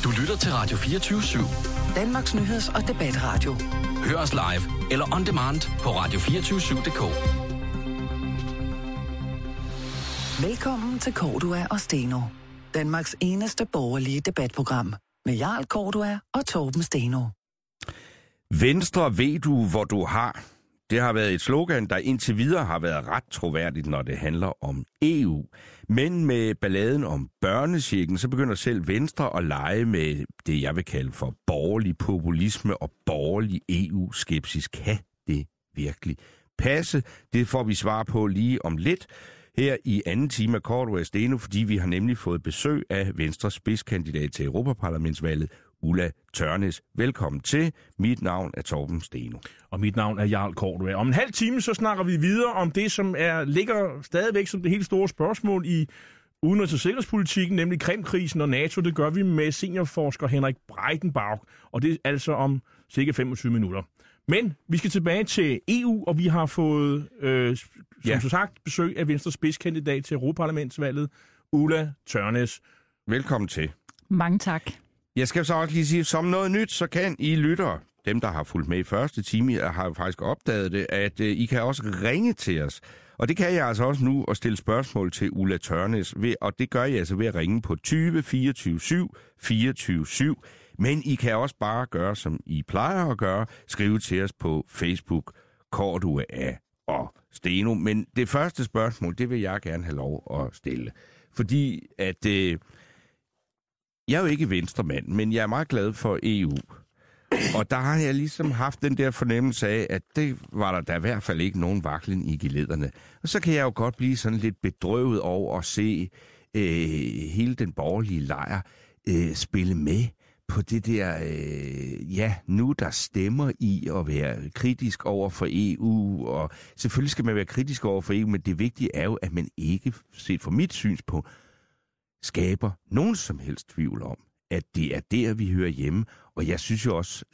Du lytter til Radio 24/7. Danmarks nyheds- og debatradio. Hør os live eller on demand på radio247.dk. Velkommen til Cordua og Steno. Danmarks eneste borgerlige debatprogram. Med Jarl Cordua og Torben Steno. Venstre ved du, hvor du har. Det har været et slogan, der indtil videre har været ret troværdigt, når det handler om EU. Men med balladen om børnechecken, så begynder selv Venstre at lege med det, jeg vil kalde for borgerlig populisme og borgerlig EU-skepsis. Kan det virkelig passe? Det får vi svar på lige om lidt her i anden time af Cordua og Steno, fordi vi har nemlig fået besøg af Venstres spidskandidat til Europaparlamentsvalget, Ulla Tørnæs. Velkommen til. Mit navn er Torben Steno. Og mit navn er Jarl Cordua. Om en halv time så snakker vi videre om det, som ligger stadigvæk som det helt store spørgsmål i udenrigs- og sikkerhedspolitikken, nemlig Krimkrisen og NATO. Det gør vi med seniorforsker Henrik Breitenbach, og det er altså om cirka 25 minutter. Men vi skal tilbage til EU, og vi har fået, som sagt, besøg af Venstres spidskandidat til Europaparlamentsvalget, Ulla Tørnæs. Velkommen til. Mange tak. Jeg skal så også lige sige, som noget nyt, så kan I lyttere, dem der har fulgt med i første time, har jo faktisk opdaget det, at I kan også ringe til os. Og det kan jeg altså også nu og stille spørgsmål til Ulla Tørnæs ved, og det gør jeg altså ved at ringe på 20 24 7 24 7. Men I kan også bare gøre, som I plejer at gøre, skrive til os på Facebook, Cordua og Steno. Men det første spørgsmål, det vil jeg gerne have lov at stille. Fordi at jeg er jo ikke venstremand, men jeg er meget glad for EU. Og der har jeg ligesom haft den der fornemmelse af, at det var der i hvert fald ikke nogen vaklen i gelederne. Og så kan jeg jo godt blive sådan lidt bedrøvet over at se hele den borgerlige lejr spille med på det der, nu der stemmer i at være kritisk over for EU, og selvfølgelig skal man være kritisk over for EU, men det vigtige er jo, at man ikke, set fra mit synspunkt, skaber nogen som helst tvivl om, at det er der, vi hører hjemme. Og jeg synes jo også,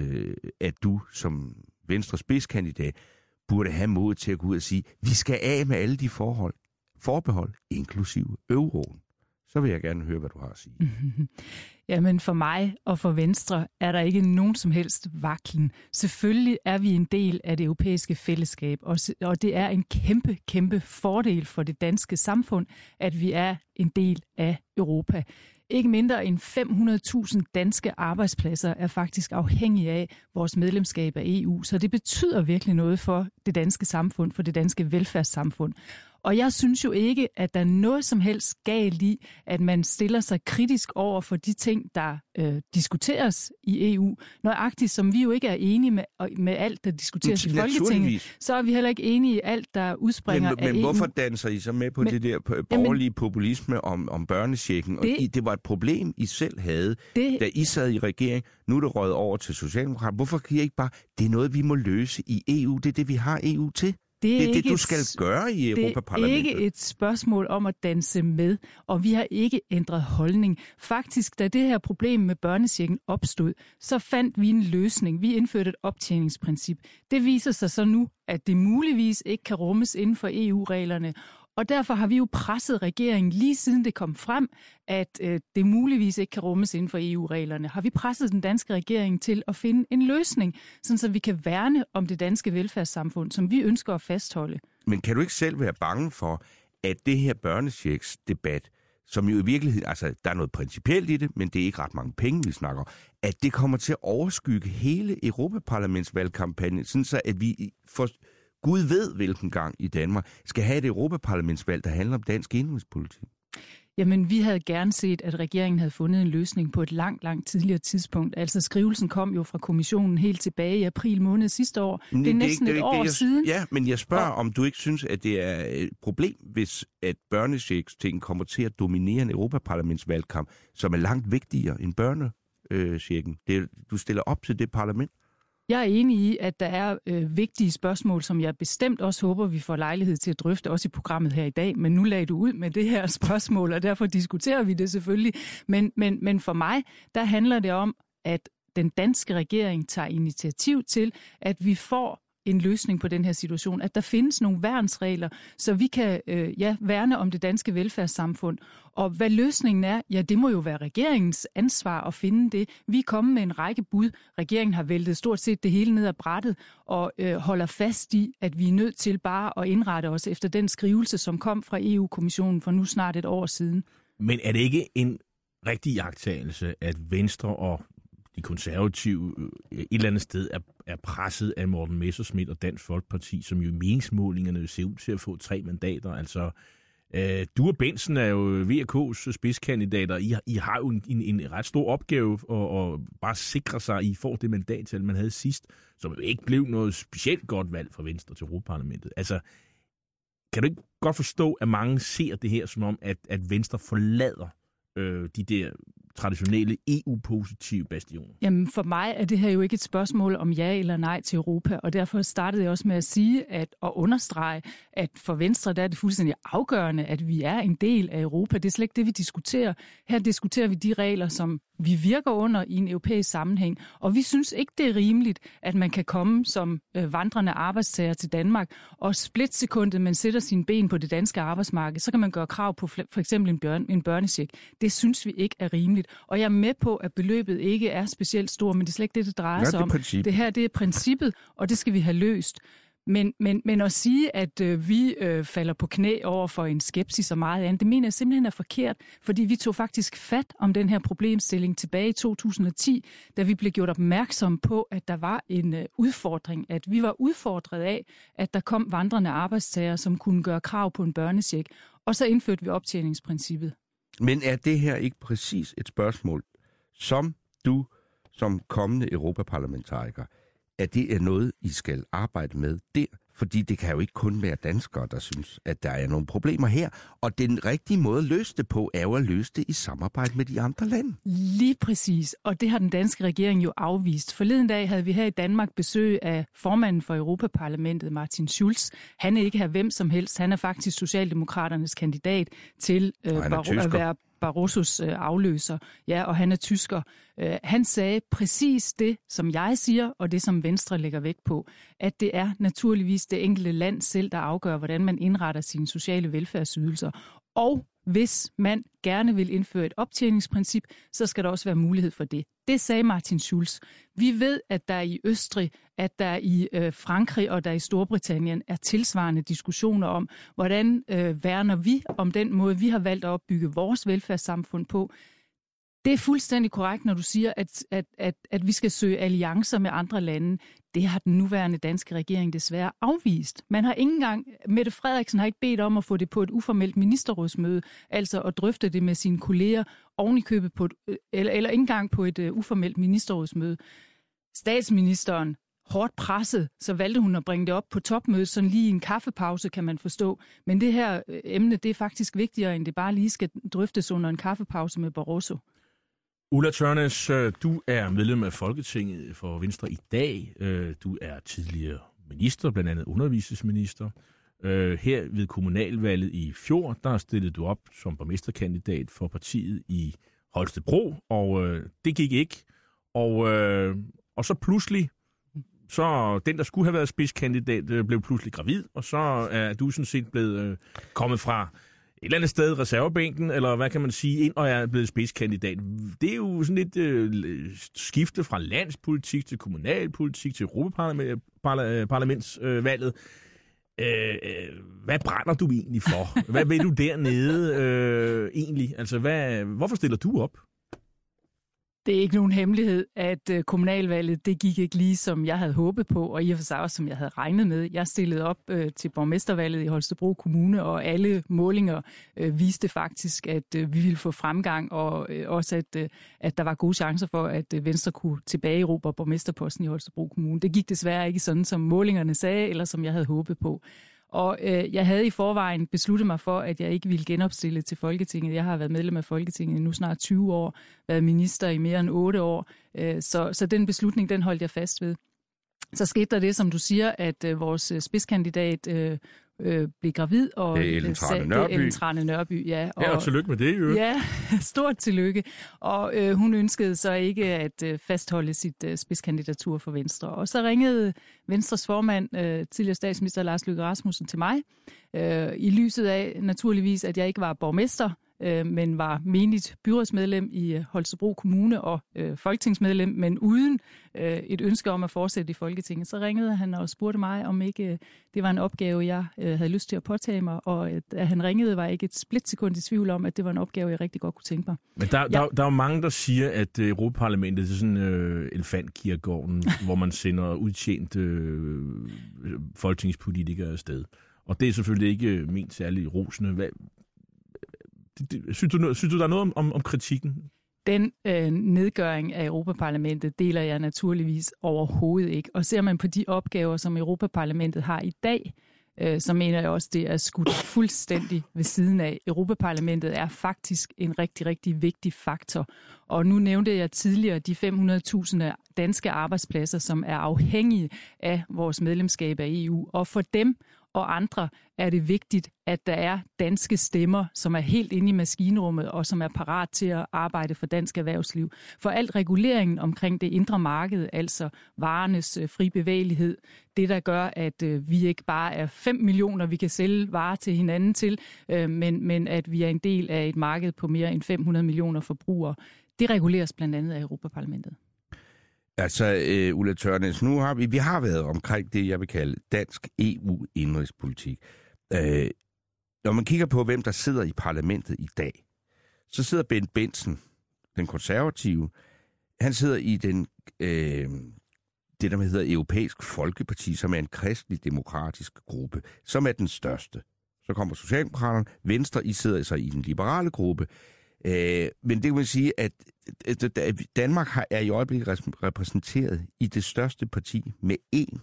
at du som Venstres spidskandidat burde have mod til at gå ud og sige, vi skal af med alle de forbehold, inklusive euroen. Så vil jeg gerne høre, hvad du har at sige. Jamen for mig og for Venstre er der ikke nogen som helst vaklen. Selvfølgelig er vi en del af det europæiske fællesskab, og det er en kæmpe, kæmpe fordel for det danske samfund, at vi er en del af Europa. Ikke mindre end 500.000 danske arbejdspladser er faktisk afhængige af vores medlemskab af EU, så det betyder virkelig noget for det danske samfund, for det danske velfærdssamfund. Og jeg synes jo ikke, at der er noget som helst galt i, at man stiller sig kritisk over for de ting, der diskuteres i EU. Nøjagtigt som vi jo ikke er enige med alt, der diskuteres i Folketinget, så er vi heller ikke enige i alt, der udspringer af EU. Men hvorfor danser I så med på det der borgerlige populisme om børnechecken? Det var et problem, I selv havde, da I sad i regering. Nu er det røget over til Socialdemokraterne. Hvorfor kan I ikke bare... Det er noget, vi må løse i EU. Det er det, vi har EU til. Det er det, du skal gøre i Europaparlamentet. Det er ikke et spørgsmål om at danse med, og vi har ikke ændret holdning. Faktisk, da det her problem med børnechecken opstod, så fandt vi en løsning. Vi indførte et optjeningsprincip. Det viser sig så nu, at det muligvis ikke kan rummes inden for EU-reglerne. Og derfor har vi jo presset regeringen, lige siden det kom frem, at det muligvis ikke kan rummes inden for EU-reglerne, har vi presset den danske regering til at finde en løsning, sådan så vi kan værne om det danske velfærdssamfund, som vi ønsker at fastholde. Men kan du ikke selv være bange for, at det her børnechecks-debat, som jo i virkeligheden, altså der er noget principielt i det, men det er ikke ret mange penge, vi snakker, at det kommer til at overskygge hele Europaparlamentsvalgkampagnen, sådan så at vi får... Gud ved, hvilken gang i Danmark skal have et Europaparlamentsvalg, der handler om dansk indrigspolitik. Jamen, vi havde gerne set, at regeringen havde fundet en løsning på et langt tidligere tidspunkt. Altså, skrivelsen kom jo fra kommissionen helt tilbage i april måned sidste år. Det er næsten et år siden. Ja, men jeg spørger, om du ikke synes, at det er et problem, hvis at børnechecks-ting kommer til at dominere en Europaparlamentsvalgkamp, som er langt vigtigere end børnechecken. Du stiller op til det parlament. Jeg er enig i, at der er vigtige spørgsmål, som jeg bestemt også håber, vi får lejlighed til at drøfte, også i programmet her i dag. Men nu lagde du ud med det her spørgsmål, og derfor diskuterer vi det selvfølgelig. Men for mig, der handler det om, at den danske regering tager initiativ til, at vi får en løsning på den her situation, at der findes nogle værnsregler, så vi kan værne om det danske velfærdssamfund. Og hvad løsningen er, ja, det må jo være regeringens ansvar at finde det. Vi er kommet med en række bud. Regeringen har væltet stort set det hele ned ad brættet og holder fast i, at vi er nødt til bare at indrette os efter den skrivelse, som kom fra EU-kommissionen for nu snart et år siden. Men er det ikke en rigtig iagttagelse, at Venstre og de konservative et eller andet sted er presset af Morten Messerschmidt og Dansk Folkeparti, som jo i meningsmålingerne ser ud til at få 3 mandater? Altså, du og Bentsen er jo VK's spidskandidater. I har jo en ret stor opgave at bare sikre sig, at I får det mandat, man havde sidst, som jo ikke blev noget specielt godt valg for Venstre til Europaparlamentet. Altså, kan du ikke godt forstå, at mange ser det her som om, at Venstre forlader de der traditionelle EU-positive bastioner? Jamen for mig er det her jo ikke et spørgsmål om ja eller nej til Europa, og derfor startede jeg også med at sige og understrege, at for Venstre der er det fuldstændig afgørende, at vi er en del af Europa. Det er slet ikke det, vi diskuterer. Her diskuterer vi de regler, som vi virker under i en europæisk sammenhæng, og vi synes ikke, det er rimeligt, at man kan komme som vandrende arbejdstager til Danmark, og splitsekundet, man sætter sine ben på det danske arbejdsmarked, så kan man gøre krav på for eksempel en børnecheck. Det synes vi ikke er rimeligt. Og jeg er med på, at beløbet ikke er specielt stort, men det er slet ikke det, det drejer sig om. Det her, det er princippet, og det skal vi have løst. Men at sige, at vi falder på knæ over for en skepsis og meget andet, det mener jeg simpelthen er forkert, fordi vi tog faktisk fat om den her problemstilling tilbage i 2010, da vi blev gjort opmærksom på, at der var en udfordring, at vi var udfordret af, at der kom vandrende arbejdstagere, som kunne gøre krav på en børnecheck, og så indførte vi optjeningsprincippet. Men er det her ikke præcis et spørgsmål, som du som kommende europaparlamentariker, at det er noget, I skal arbejde med der? Fordi det kan jo ikke kun være danskere, der synes, at der er nogle problemer her. Og den rigtige måde at løse det på, er jo at løse det i samarbejde med de andre lande. Lige præcis, og det har den danske regering jo afvist. Forleden dag havde vi her i Danmark besøg af formanden for Europaparlamentet, Martin Schulz. Han er ikke her hvem som helst. Han er faktisk Socialdemokraternes kandidat til at være Barrosos afløser, ja, og han er tysker. Han sagde præcis det, som jeg siger, og det, som Venstre lægger vægt på, at det er naturligvis det enkelte land selv, der afgør, hvordan man indretter sine sociale velfærdsydelser. Og hvis man gerne vil indføre et optjeningsprincip, så skal der også være mulighed for det. Det sagde Martin Schulz. Vi ved, at der i Østrig, at der i Frankrig og der i Storbritannien er tilsvarende diskussioner om, hvordan værner vi om den måde, vi har valgt at opbygge vores velfærdssamfund på. Det er fuldstændig korrekt, når du siger, at vi skal søge alliancer med andre lande. Det har den nuværende danske regering desværre afvist. Man har ikke engang, Mette Frederiksen har ikke bedt om at få det på et uformelt ministerrådsmøde, altså at drøfte det med sine kolleger ovenikøbet på eller ikke engang på et uformelt ministerrådsmøde. Statsministeren, hårdt presset, så valgte hun at bringe det op på topmødet, sådan lige i en kaffepause, kan man forstå. Men det her emne, det er faktisk vigtigere, end det bare lige skal drøftes under en kaffepause med Barroso. Ulla Tørnæs, du er medlem af Folketinget for Venstre i dag. Du er tidligere minister, blandt andet undervisningsminister. Her ved kommunalvalget i fjor, der stillede du op som borgmesterkandidat for partiet i Holstebro, og det gik ikke. Og så pludselig, så den, der skulle have været spidskandidat, blev pludselig gravid, og så er du sådan set blevet kommet fra et eller andet sted reservebænken, eller hvad kan man sige, ind og er blevet spidskandidat. Det er jo sådan lidt skifte fra landspolitik til kommunalpolitik til Europaparlamentsvalget. Hvad brænder du egentlig for? Hvad vil du dernede egentlig? Altså, hvorfor stiller du op? Det er ikke nogen hemmelighed, at kommunalvalget, det gik ikke lige, som jeg havde håbet på, og i og for sig også, som jeg havde regnet med. Jeg stillede op til borgmestervalget i Holstebro Kommune, og alle målinger viste faktisk, at vi ville få fremgang, og også, at der var gode chancer for, at Venstre kunne tilbageerobre borgmesterposten i Holstebro Kommune. Det gik desværre ikke sådan, som målingerne sagde, eller som jeg havde håbet på. Og jeg havde i forvejen besluttet mig for, at jeg ikke ville genopstille til Folketinget. Jeg har været medlem af Folketinget i nu snart 20 år, været minister i mere end 8 år, så den beslutning, den holdt jeg fast ved. Så skete der det, som du siger, at vores spidskandidat blev gravid. Og det er Ellen Trane Nørby, ja. Og tillykke med det, jo. Ja, stort tillykke. Og hun ønskede så ikke at fastholde sit spidskandidatur for Venstre. Og så ringede Venstres formand, tidligere statsminister Lars Løkke Rasmussen, til mig, i lyset af naturligvis, at jeg ikke var borgmester, men var menigt byrådsmedlem i Holstebro Kommune og folketingsmedlem, men uden et ønske om at fortsætte i Folketinget. Så ringede han og spurgte mig, om ikke det var en opgave, jeg havde lyst til at påtage mig, og da han ringede, var jeg ikke et splitsekund i tvivl om, at det var en opgave, jeg rigtig godt kunne tænke mig. Men der er jo mange, der siger, at Europaparlamentet er sådan elefantkirkegården, hvor man sender udtjente folketingspolitikere afsted. Og det er selvfølgelig ikke ment særlig rosende. Synes du, der er noget om kritikken? Den nedgøring af Europaparlamentet deler jeg naturligvis overhovedet ikke. Og ser man på de opgaver, som Europaparlamentet har i dag, så mener jeg også, det er skudt fuldstændig ved siden af. Europaparlamentet er faktisk en rigtig, rigtig vigtig faktor. Og nu nævnte jeg tidligere de 500.000 danske arbejdspladser, som er afhængige af vores medlemskab af EU. Og for dem og andre er det vigtigt, at der er danske stemmer, som er helt inde i maskinrummet og som er parat til at arbejde for dansk erhvervsliv. For alt reguleringen omkring det indre marked, altså varernes fri bevægelighed, det der gør, at vi ikke bare er 5 millioner, vi kan sælge varer til hinanden til, men at vi er en del af et marked på mere end 500 millioner forbrugere. Det reguleres blandt andet af Europaparlamentet. Altså, Ulla Tørnæs, nu har vi har været omkring det, jeg vil kalde dansk EU-indrigspolitik. Når man kigger på, hvem der sidder i parlamentet i dag, så sidder Bent Bentzen, den konservative, han sidder i det, der hedder Europæisk Folkeparti, som er en kristelig-demokratisk gruppe, som er den største. Så kommer Socialdemokraterne, Venstre, I sidder så i den liberale gruppe. Men det vil sige, at Danmark er i øjeblikket repræsenteret i det største parti med én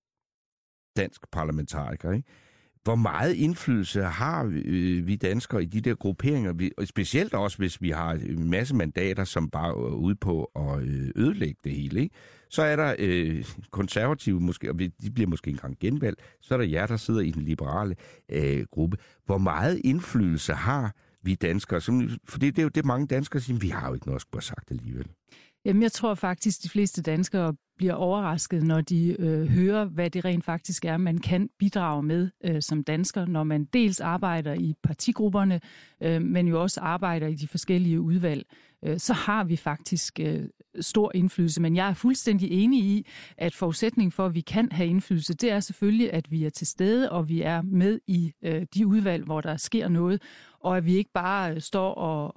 dansk parlamentariker. Ikke? Hvor meget indflydelse har vi danskere i de der grupperinger, og specielt også, hvis vi har en masse mandater, som bare er ude på at ødelægge det hele. Ikke? Så er der konservative, måske, og de bliver måske engang genvalgt, så er der jer, der sidder i den liberale gruppe. Hvor meget indflydelse har vi danskere? For det er jo det, mange danskere siger, vi har jo ikke noget at skulle have sagt alligevel. Jamen, jeg tror faktisk, de fleste danskere bliver overrasket, når de hører, hvad det rent faktisk er, man kan bidrage med som dansker, når man dels arbejder i partigrupperne, men jo også arbejder i de forskellige udvalg. Så har vi faktisk stor indflydelse. Men jeg er fuldstændig enig i, at forudsætningen for, at vi kan have indflydelse, det er selvfølgelig, at vi er til stede, og vi er med i de udvalg, hvor der sker noget, og at vi ikke bare står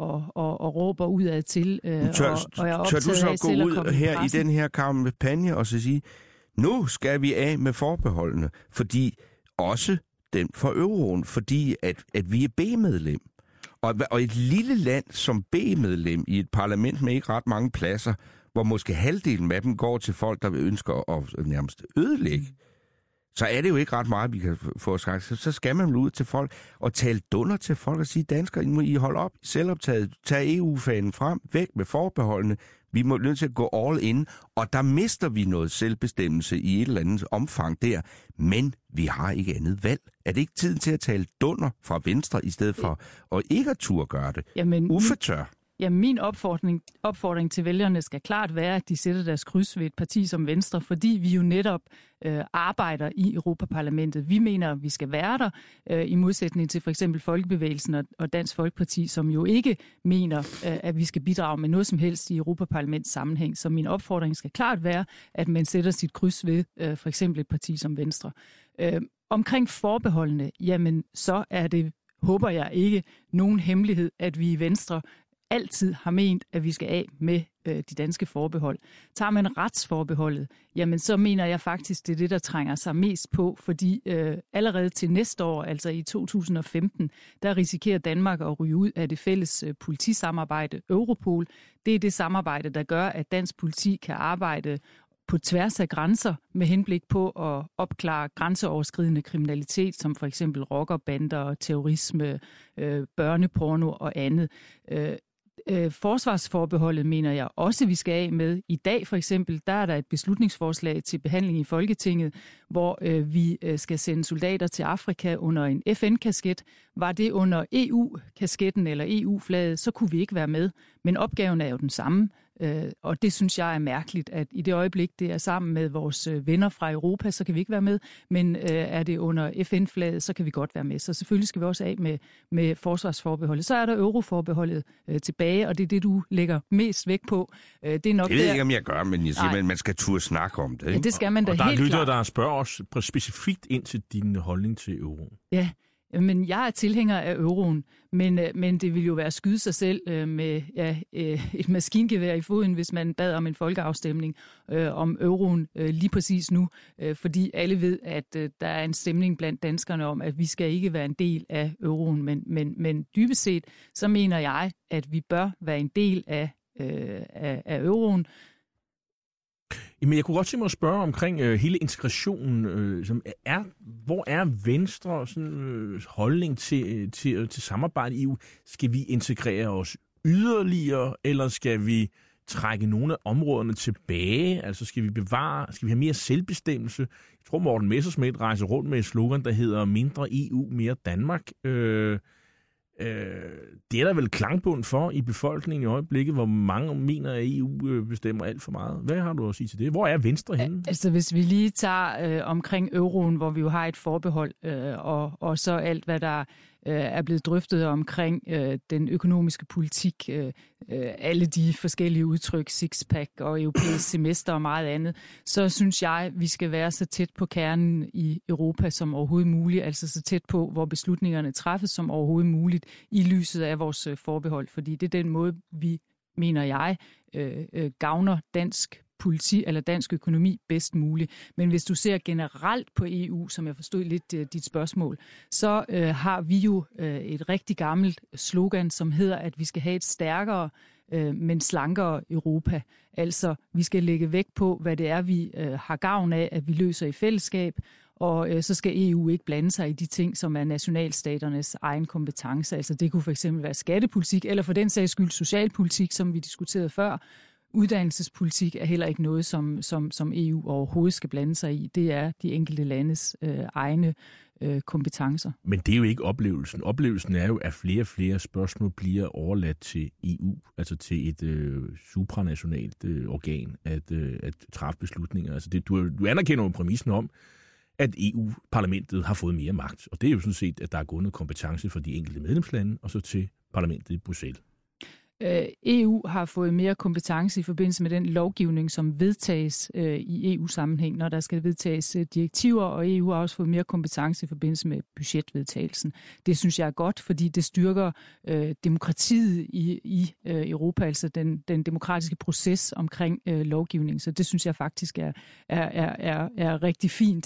og råber udad til. Tør du så gå ud her i den her kampagne og så sige, nu skal vi af med forbeholdene, fordi også den for euroen, fordi at vi er B-medlem. Og et lille land som B-medlem i et parlament med ikke ret mange pladser, hvor måske halvdelen af dem går til folk, der ønsker at nærmest ødelægge, så er det jo ikke ret meget, vi kan få sagt. Så skal man ud til folk og tale dunder til folk og sige, danskere, nu I holde op, selvoptaget, tag EU-fanen frem, væk med forbeholdene, vi må nødt til at gå all in, og der mister vi noget selvbestemmelse i et eller andet omfang der, men vi har ikke andet valg. Er det ikke tiden til at tale dunder fra Venstre, i stedet for at ikke at turde gøre det? Jamen, Uffe tør. Ja, min opfordring til vælgerne skal klart være, at de sætter deres kryds ved et parti som Venstre, fordi vi jo netop arbejder i Europaparlamentet. Vi mener, at vi skal være der, i modsætning til for eksempel Folkebevægelsen og Dansk Folkeparti, som jo ikke mener, at vi skal bidrage med noget som helst i Europaparlaments sammenhæng. Så min opfordring skal klart være, at man sætter sit kryds ved for eksempel et parti som Venstre. Omkring forbeholdene, jamen så er det, håber jeg ikke, nogen hemmelighed, at vi i Venstre altid har ment, at vi skal af med de danske forbehold. Tager man retsforbeholdet, jamen så mener jeg faktisk, det er det, der trænger sig mest på, fordi allerede til næste år, altså i 2015, der risikerer Danmark at ryge ud af det fælles politisamarbejde Europol. Det er det samarbejde, der gør, at dansk politi kan arbejde på tværs af grænser med henblik på at opklare grænseoverskridende kriminalitet, som for eksempel rockerbander, terrorisme, børneporno og andet. Forsvarsforbeholdet mener jeg også, vi skal af med. I dag for eksempel, der er der et beslutningsforslag til behandling i Folketinget, hvor vi skal sende soldater til Afrika under en FN-kasket. Var det under EU-kasketten eller EU-flaget, så kunne vi ikke være med. Men opgaven er jo den samme. Og det synes jeg er mærkeligt, at i det øjeblik, det er sammen med vores venner fra Europa, så kan vi ikke være med. Men er det under FN-flaget, så kan vi godt være med. Så selvfølgelig skal vi også af med forsvarsforbeholdet. Så er der euroforbeholdet tilbage, og det er det, du lægger mest vægt på. Det er nok jeg ved ikke, om jeg gør, men jeg siger, at man skal turde snakke om det. Ikke? Ja, det skal man da helt klart. Og der er lyttere, der spørger os specifikt ind til din holdning til euroen. Ja. Men jeg er tilhænger af euroen, men det vil jo være at skyde sig selv med et maskingevær i foden, hvis man bad om en folkeafstemning om euroen lige præcis nu. Fordi alle ved, at der er en stemning blandt danskerne om, at vi skal ikke være en del af euroen. Men dybest set, så mener jeg, at vi bør være en del af euroen. Men jeg kunne godt tænke mig at spørge omkring hele integrationen. Hvor er Venstre holdning til samarbejde i EU? Skal vi integrere os yderligere, eller skal vi trække nogle af områderne tilbage? Altså skal vi have mere selvbestemmelse? Jeg tror, Morten Messerschmidt rejser rundt med et slogan, der hedder mindre EU, mere Danmark. Det er der vel klangbund for i befolkningen i øjeblikket, hvor mange mener, at EU bestemmer alt for meget. Hvad har du at sige til det? Hvor er Venstre henne? Altså hvis vi lige tager omkring euroen, hvor vi jo har et forbehold, og så alt, hvad der er blevet drøftet omkring den økonomiske politik, alle de forskellige udtryk, sixpack og europæisk semester og meget andet, så synes jeg, vi skal være så tæt på kernen i Europa som overhovedet muligt, altså så tæt på, hvor beslutningerne træffes som overhovedet muligt i lyset af vores forbehold, fordi det er den måde, vi, mener jeg, gavner dansk politi eller dansk økonomi bedst muligt. Men hvis du ser generelt på EU, som jeg forstod lidt dit spørgsmål, så har vi jo et rigtig gammelt slogan, som hedder, at vi skal have et stærkere, men slankere Europa. Altså, vi skal lægge vægt på, hvad det er, vi har gavn af, at vi løser i fællesskab, og så skal EU ikke blande sig i de ting, som er nationalstaternes egen kompetence. Altså, det kunne for eksempel være skattepolitik, eller for den sags skyld socialpolitik, som vi diskuterede før. Uddannelsespolitik er heller ikke noget, som EU overhovedet skal blande sig i. Det er de enkelte landes egne kompetencer. Men det er jo ikke oplevelsen. Oplevelsen er jo, at flere og flere spørgsmål bliver overladt til EU, altså til et supranationalt organ at træffe beslutninger. Altså du anerkender jo præmissen om, at EU-parlamentet har fået mere magt. Og det er jo sådan set, at der er gået noget kompetence for de enkelte medlemslande, og så til parlamentet i Bruxelles. EU har fået mere kompetence i forbindelse med den lovgivning, som vedtages i EU-sammenhæng, når der skal vedtages direktiver, og EU har også fået mere kompetence i forbindelse med budgetvedtagelsen. Det synes jeg er godt, fordi det styrker demokratiet i Europa, altså den demokratiske proces omkring lovgivning. Så det synes jeg faktisk er rigtig fint.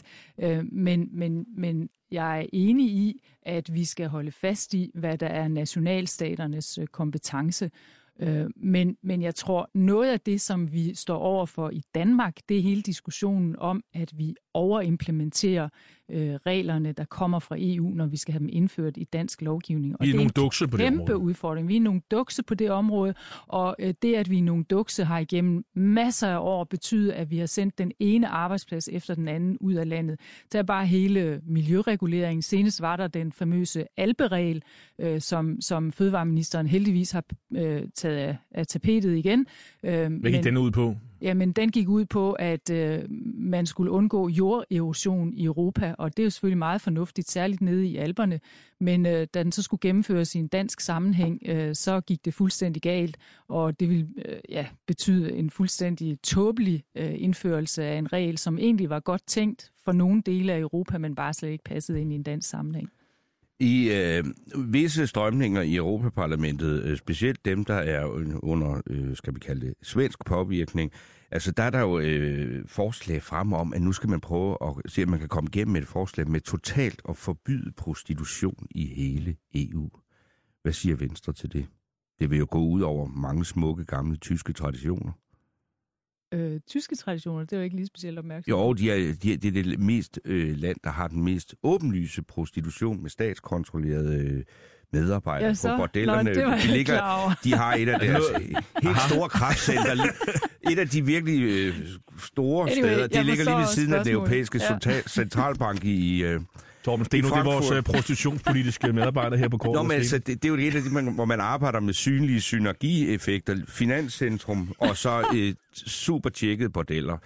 Men jeg er enig i, at vi skal holde fast i, hvad der er nationalstaternes kompetence. Men jeg tror, noget af det, som vi står overfor i Danmark, det er hele diskussionen om, at vi overimplementerer reglerne, der kommer fra EU, når vi skal have dem indført i dansk lovgivning. Og vi er nogle dukse på det område. Kæmpe udfordring. Vi er nogle dukse på det område, og det, at vi er nogle dukse, har igennem masser af år betydet, at vi har sendt den ene arbejdsplads efter den anden ud af landet. Der er bare hele miljøreguleringen. Senest var der den famøse alperegel, som fødevareministeren heldigvis har taget af tapetet igen. Hvad gik den ud på? Jamen, den gik ud på, at man skulle undgå jorderosion i Europa, og det er jo selvfølgelig meget fornuftigt, særligt nede i Alperne. Men da den så skulle gennemføres i en dansk sammenhæng, så gik det fuldstændig galt, og det ville betyde en fuldstændig tåbelig indførelse af en regel, som egentlig var godt tænkt for nogle dele af Europa, men bare slet ikke passede ind i en dansk sammenhæng. I visse strømninger i Europaparlamentet, specielt dem, der er under, skal vi kalde det, svensk påvirkning, altså der er der jo forslag frem om, at nu skal man prøve at se, at man kan komme igennem med et forslag med totalt at forbyde prostitution i hele EU. Hvad siger Venstre til det? Det vil jo gå ud over mange smukke, gamle tyske traditioner. Tyske traditioner, det er jo ikke lige specielt opmærksom. Jo, det er det mest land, der har den mest åbenlyse prostitution med statskontrollerede medarbejdere på bordellerne. De har et af deres helt store kraftcenter. Et af de virkelig store steder. Det ligger lige ved siden af den europæiske centralbank i Torben Steno, det er vores prostitutionspolitiske medarbejder her på kortet. Nå, men altså, det er jo et af de, hvor man arbejder med synlige synergieffekter, finanscentrum og så super tjekket bordeller.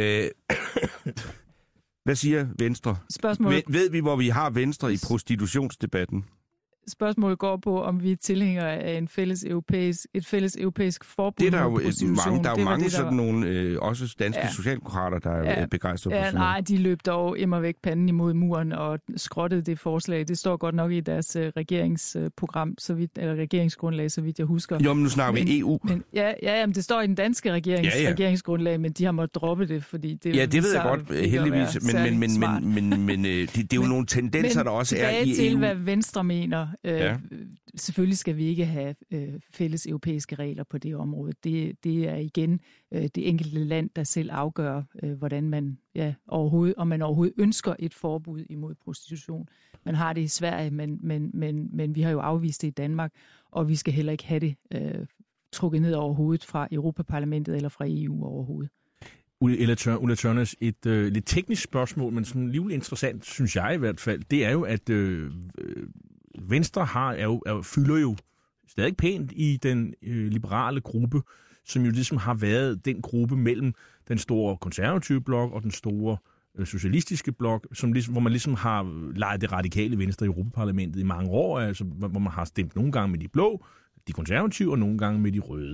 Hvad siger Venstre? Ved vi, hvor vi har Venstre i prostitutionsdebatten? Spørgsmålet går på, om vi er tilhængere af et fælles europæisk forbud mod prostitution. Der er jo mange sådan nogle, også danske socialdemokrater, der er begejstrede for sådan noget. Nej, de løb dog immervæk panden imod muren og skrottede det forslag. Det står godt nok i deres regeringsprogram, eller regeringsgrundlag, så vidt jeg husker. Jo, men nu snakker vi EU. Men det står i den danske regeringsgrundlag, men de har måttet droppe det, fordi det det ved jeg godt, heldigvis. Men det er jo nogle tendenser, der også er i EU. Tilbage til, hvad Venstre mener. Selvfølgelig skal vi ikke have fælles europæiske regler på det område. Det er igen det enkelte land, der selv afgør, hvordan man om man overhovedet ønsker et forbud imod prostitution. Man har det i Sverige, men vi har jo afvist det i Danmark, og vi skal heller ikke have det trukket ned over hovedet fra Europaparlamentet eller fra EU overhovedet. Ulla Tørnæs, et lidt teknisk spørgsmål, men sådan livligt interessant, synes jeg i hvert fald, det er jo, at Venstre fylder jo stadig pænt i den liberale gruppe, som jo ligesom har været den gruppe mellem den store konservative blok og den store socialistiske blok, hvor man ligesom har leget det radikale Venstre i Europaparlamentet i mange år, altså hvor man har stemt nogle gange med de blå, de konservative, og nogle gange med de røde.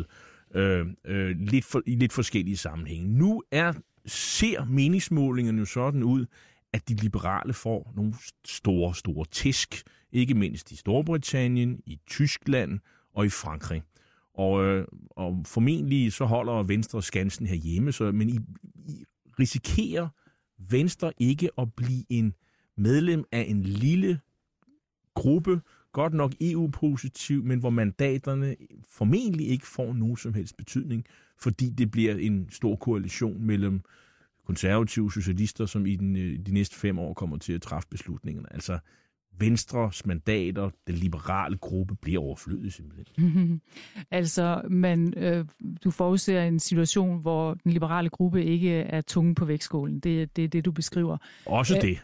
I lidt forskellige sammenhænge. Nu ser meningsmålingerne jo sådan ud, at de liberale får nogle store tæsk, ikke mindst i Storbritannien, i Tyskland og i Frankrig. Og formentlig så holder Venstre skansen herhjemme, men I risikerer Venstre ikke at blive en medlem af en lille gruppe, godt nok EU-positiv, men hvor mandaterne formentlig ikke får nogen som helst betydning, fordi det bliver en stor koalition mellem konservative socialister, som i de næste 5 år kommer til at træffe beslutningerne. Altså Venstres mandater, den liberale gruppe, bliver overflødig simpelthen. Altså, du forudser en situation, hvor den liberale gruppe ikke er tungen på vægtskålen. Det er det, du beskriver. Også det.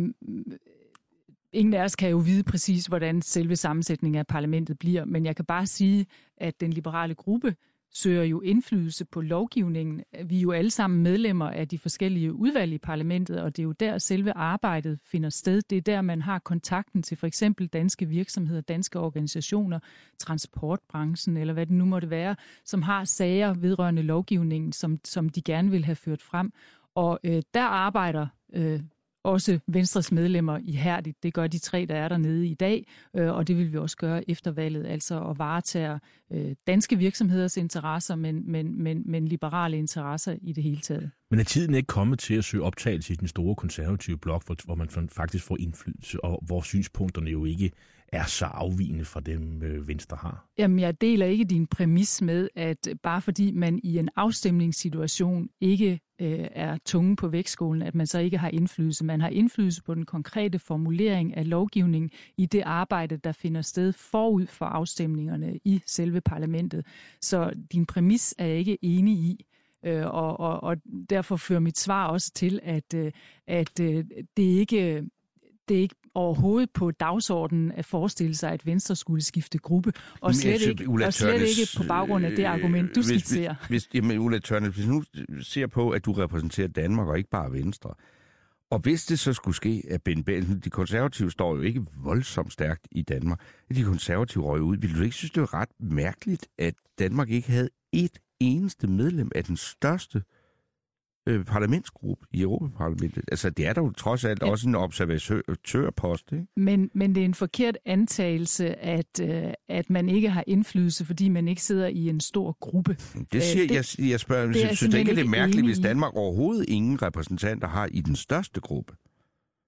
Ingen af os kan jo vide præcis, hvordan selve sammensætningen af parlamentet bliver, men jeg kan bare sige, at den liberale gruppe søger jo indflydelse på lovgivningen. Vi er jo alle sammen medlemmer af de forskellige udvalg i parlamentet, og det er jo der selve arbejdet finder sted. Det er der, man har kontakten til for eksempel danske virksomheder, danske organisationer, transportbranchen eller hvad det nu måtte være, som har sager vedrørende lovgivningen, som de gerne vil have ført frem. Og der arbejder også Venstres medlemmer ihærdigt. Det gør de 3, der er dernede i dag, og det vil vi også gøre efter valget, altså at varetage danske virksomheders interesser, men liberale interesser i det hele taget. Men er tiden ikke kommet til at søge optagelse i den store konservative blok, hvor man faktisk får indflydelse, og hvor synspunkterne jo ikke er så afvigende fra dem, Venstre har? Jamen, jeg deler ikke din præmis med, at bare fordi man i en afstemningssituation ikke er tunge på vægtskålen, at man så ikke har indflydelse. Man har indflydelse på den konkrete formulering af lovgivningen i det arbejde, der finder sted forud for afstemningerne i selve parlamentet. Så din præmis er jeg ikke enig i. Og derfor fører mit svar også til, at det ikke overhovedet på dagsordenen at forestille sig, at Venstre skulle skifte gruppe, og slet ikke på baggrund af det argument, du skitserer. Jamen, Ulla Tørnæs, hvis nu ser på, at du repræsenterer Danmark og ikke bare Venstre, og hvis det så skulle ske, at de konservative står jo ikke voldsomt stærkt i Danmark, at de konservative røg ud, ville du ikke synes, det var ret mærkeligt, at Danmark ikke havde et eneste medlem af den største parlamentsgruppe i Europaparlamentet? Altså, det er der jo trods alt også en observatørpost, ikke? Men det er en forkert antagelse, at man ikke har indflydelse, fordi man ikke sidder i en stor gruppe. Det siger jeg spørger, synes det ikke, det er mærkeligt, hvis Danmark overhovedet ingen repræsentanter har i den største gruppe?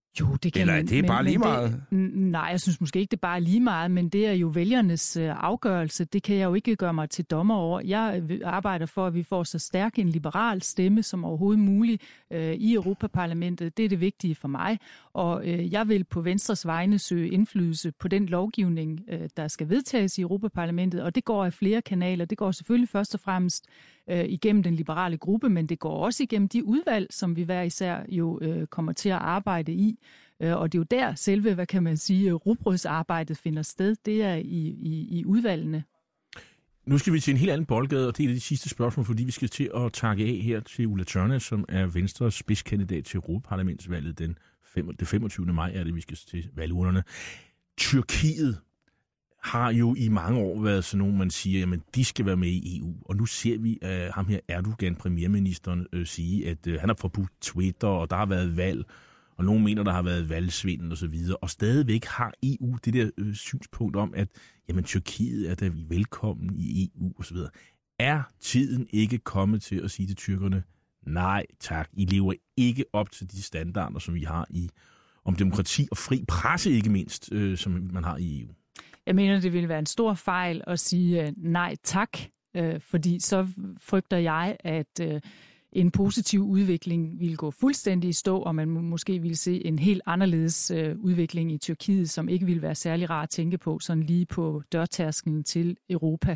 Jo, det kan Eller man. det er bare lige meget? Nej, jeg synes måske ikke, det er bare lige meget, men det er jo vælgernes afgørelse. Det kan jeg jo ikke gøre mig til dommer over. Jeg arbejder for, at vi får så stærk en liberal stemme som overhovedet muligt i Europaparlamentet. Det er det vigtige for mig, og jeg vil på Venstres vegne søge indflydelse på den lovgivning, der skal vedtages i Europaparlamentet, og det går af flere kanaler. Det går selvfølgelig først og fremmest igennem den liberale gruppe, men det går også igennem de udvalg, som vi hver især jo kommer til at arbejde i. Og det er jo der selve, hvad kan man sige, rugbrødsarbejdet finder sted. Det er i udvalgene. Nu skal vi til en helt anden boldgade, og det er det sidste spørgsmål, fordi vi skal til at takke af her til Ulla Tørnæs, som er Venstres spidskandidat til Europaparlamentsvalget den 25. maj, er det, vi skal til valgurnerne. Tyrkiet har jo i mange år været sådan nogen, man siger, jamen de skal være med i EU. Og nu ser vi ham her Erdogan, premierministeren, sige, at han har forbudt Twitter, og der har været valg, og nogen mener, der har været valgsvindel og så videre. Og stadigvæk har EU det der synspunkt om, at jamen, Tyrkiet er da velkommen i EU og så videre. Er tiden ikke kommet til at sige til tyrkerne, nej tak, I lever ikke op til de standarder, som vi har om demokrati og fri presse ikke mindst, som man har i EU? Jeg mener, det ville være en stor fejl at sige nej tak, fordi så frygter jeg, at en positiv udvikling ville gå fuldstændig i stå, og man måske ville se en helt anderledes udvikling i Tyrkiet, som ikke ville være særlig rar at tænke på, sådan lige på dørtærsklen til Europa.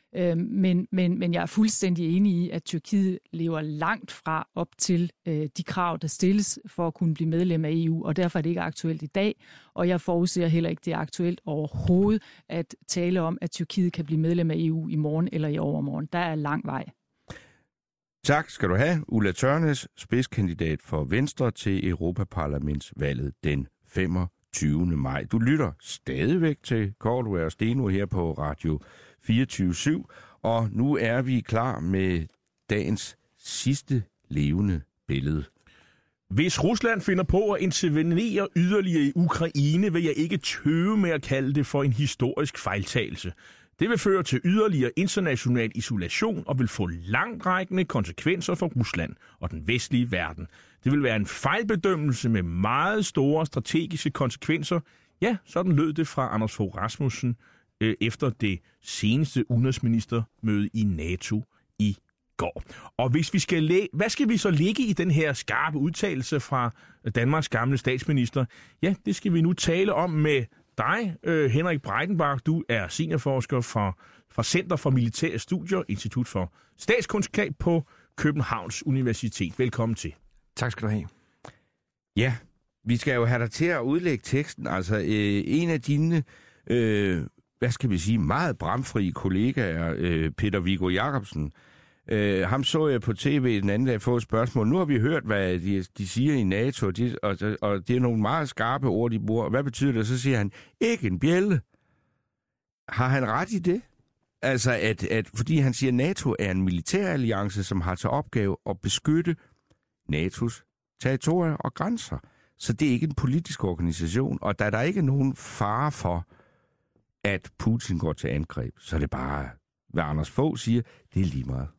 Men jeg er fuldstændig enig i, at Tyrkiet lever langt fra op til de krav, der stilles for at kunne blive medlem af EU, og derfor er det ikke aktuelt i dag, og jeg forudser heller ikke, det er aktuelt overhovedet at tale om, at Tyrkiet kan blive medlem af EU i morgen eller i overmorgen. Der er lang vej. Tak skal du have, Ulla Tørnæs, spidskandidat for Venstre til Europaparlamentsvalget den 25. maj. Du lytter stadigvæk til Cordua og Steno her på Radio 24/7, og nu er vi klar med dagens sidste levende billede. Hvis Rusland finder på at intervenere yderligere i Ukraine, vil jeg ikke tøve med at kalde det for en historisk fejltagelse. Det vil føre til yderligere international isolation og vil få langtrækkende konsekvenser for Rusland og den vestlige verden. Det vil være en fejlbedømmelse med meget store strategiske konsekvenser. Ja, sådan lød det fra Anders Fogh Rasmussen efter det seneste udenrigsministermøde i NATO i går. Og hvis vi skal hvad skal vi så lægge i den her skarpe udtalelse fra Danmarks gamle statsminister? Ja, det skal vi nu tale om med dig, Henrik Breitenbach. Du er seniorforsker fra Center for Militære Studier, Institut for Statskundskab på Københavns Universitet. Velkommen til. Tak skal du have. Ja, vi skal jo have dig til at udlægge teksten. Altså, en af dine, hvad skal vi sige, meget bramfri kollegaer, Peter Viggo Jacobsen, ham så jeg på tv den anden dag få et spørgsmål. Nu har vi hørt, hvad de siger i NATO, og det er nogle meget skarpe ord, de bruger. Hvad betyder det? Så siger han, ikke en bjælde. Har han ret i det? Altså, fordi han siger, at NATO er en militæralliance, som har til opgave at beskytte NATO's territorier og grænser. Så det er ikke en politisk organisation, og da der ikke er nogen fare for, at Putin går til angreb, så er det bare, hvad Anders Fogh siger, det er lige meget.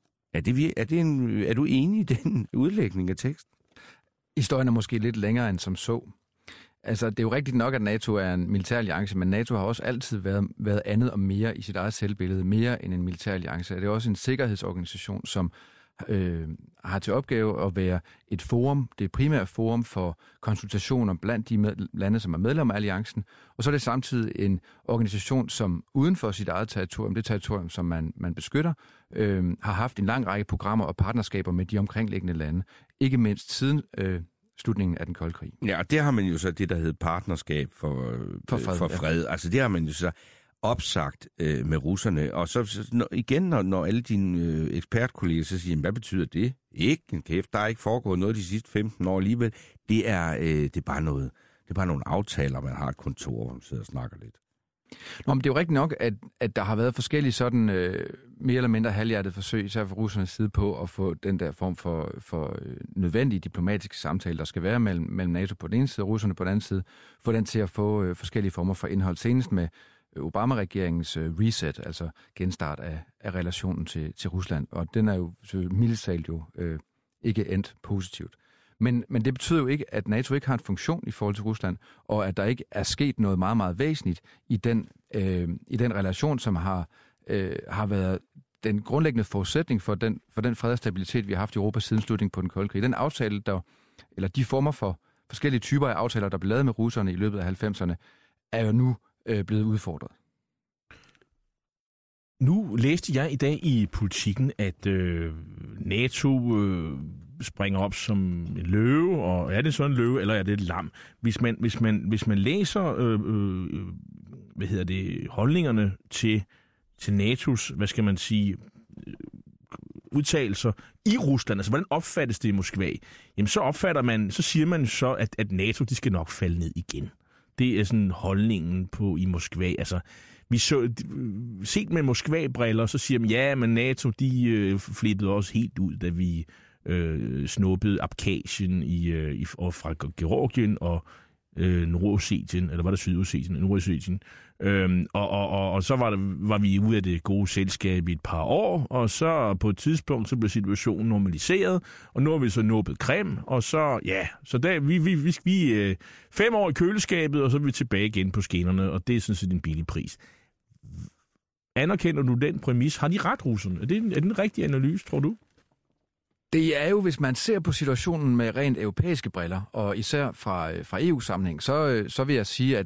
Er du enig i den udlægning af teksten? Historien er måske lidt længere end som så. Altså, det er jo rigtigt nok, at NATO er en militæralliance, men NATO har også altid været andet og mere i sit eget selvbillede, mere end en militæralliance. Det er også en sikkerhedsorganisation, som har til opgave at være et forum, det primære forum for konsultationer blandt de lande, som er medlemmer af alliancen, og så er det samtidig en organisation, som uden for sit eget territorium, det territorium, som man beskytter, har haft en lang række programmer og partnerskaber med de omkringliggende lande, ikke mindst siden slutningen af den kolde krig. Ja, og det har man jo så det, der hedder partnerskab for fred. Ja. Altså det har man jo så opsagt med russerne. Og så igen, når alle dine ekspertkolleger så siger, hvad betyder det? Ikke en kæft, der er ikke foregået noget de sidste 15 år alligevel. Det er bare noget. Det er bare nogle aftaler, man har et kontor, hvor man sidder og snakker lidt. Nå, men det er jo rigtigt nok, at der har været forskellige sådan mere eller mindre halvhjertede forsøg, især fra russernes side på at få den der form for nødvendige diplomatiske samtale, der skal være mellem NATO på den ene side og russerne på den anden side, få den til at få forskellige former for indhold. Senest med Obama-regeringens reset, altså genstart af relationen til Rusland, og den er jo mildt talt jo ikke endt positivt. Men det betyder jo ikke, at NATO ikke har en funktion i forhold til Rusland, og at der ikke er sket noget meget, meget væsentligt i den relation, som har været den grundlæggende forudsætning for den fred og stabilitet, vi har haft i Europa siden slutningen på den kolde krig. Den aftale, eller de former for forskellige typer af aftaler, der blev lavet med russerne i løbet af 90'erne, er jo nu blevet udfordret. Nu læste jeg i dag i Politikken, at NATO springer op som en løve, og er det så en løve, eller er det et lam? Hvis man læser holdningerne til NATO's, hvad skal man sige, udtalelser i Rusland, altså hvordan opfattes det i Moskva? Jamen så siger man så, at NATO, de skal nok falde ned igen. Det er sådan holdningen i Moskva. Altså, vi så, set med Moskva-briller, så siger man, ja, men NATO, de flippede også helt ud, da vi snuppede Abkhazien fra Georgien og Nordossetien, eller var det Sydossetien? Nordossetien. Og så var vi ude af det gode selskab i et par år, og så på et tidspunkt, så blev situationen normaliseret, og nu har vi så nuppet Krim, og så, ja, så der, vi 5 år i køleskabet, og så er vi tilbage igen på skinnerne, og det er sådan set en billig pris. Anerkender du den præmis? Har de ret, russerne? Er det en rigtig analyse, tror du? Det er jo, hvis man ser på situationen med rent europæiske briller, og især fra EU-sammenhæng, så vil jeg sige,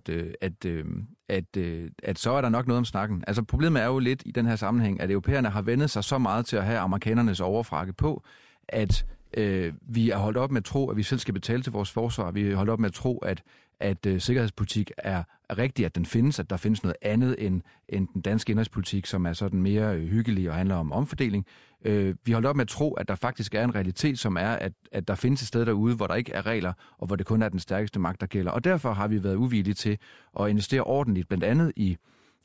at så er der nok noget om snakken. Altså problemet er jo lidt i den her sammenhæng, at europæerne har vendet sig så meget til at have amerikanernes overfrakke på, at vi er holdt op med at tro, at vi selv skal betale til vores forsvar. Vi er holdt op med at tro, at sikkerhedspolitik er rigtigt, at den findes, at der findes noget andet end den danske indrigspolitik, som er sådan mere hyggelig og handler om omfordeling. Vi holdt op med at tro, at der faktisk er en realitet, som er, at der findes et sted derude, hvor der ikke er regler, og hvor det kun er den stærkeste magt, der gælder. Og derfor har vi været uvillige til at investere ordentligt, blandt andet i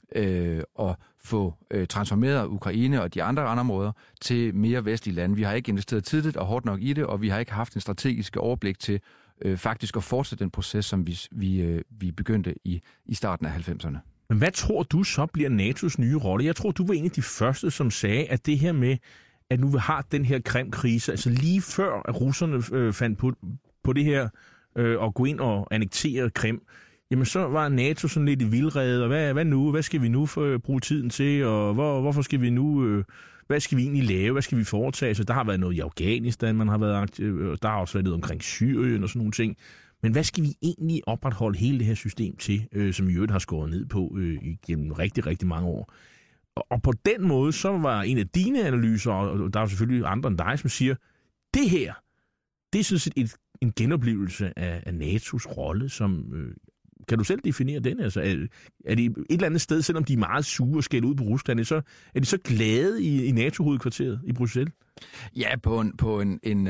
at få transformeret Ukraine og de andre områder til mere vestlige lande. Vi har ikke investeret tidligt og hårdt nok i det, og vi har ikke haft en strategisk overblik til faktisk at fortsætte den proces, som vi begyndte i starten af 90'erne. Men hvad tror du så bliver NATO's nye rolle? Jeg tror, du var en af de første, som sagde, at det her med, at nu vi har den her Krim-krise, altså lige før at russerne fandt på det her og gå ind og annektere Krim, jamen så var NATO sådan lidt i vildrede, og hvad nu? Hvad skal vi nu bruge tiden til, og hvorfor skal vi nu... Hvad skal vi egentlig lave? Hvad skal vi foretage? Så der har været noget i Afghanistan, man har været aktiv, der har også været noget omkring Syrien og sådan nogle ting. Men hvad skal vi egentlig opretholde hele det her system til, som i øvrigt har skåret ned på gennem rigtig, rigtig mange år? Og på den måde, så var en af dine analyser, og der er selvfølgelig andre end dig, som siger, det her, det er sådan set en genoplevelse af NATO's rolle, som... Kan du selv definere den? Altså, er det et eller andet sted, selvom de er meget sure og skælder ud på Rusland, så er de så glade i NATO-hovedkvarteret i Bruxelles? Ja, på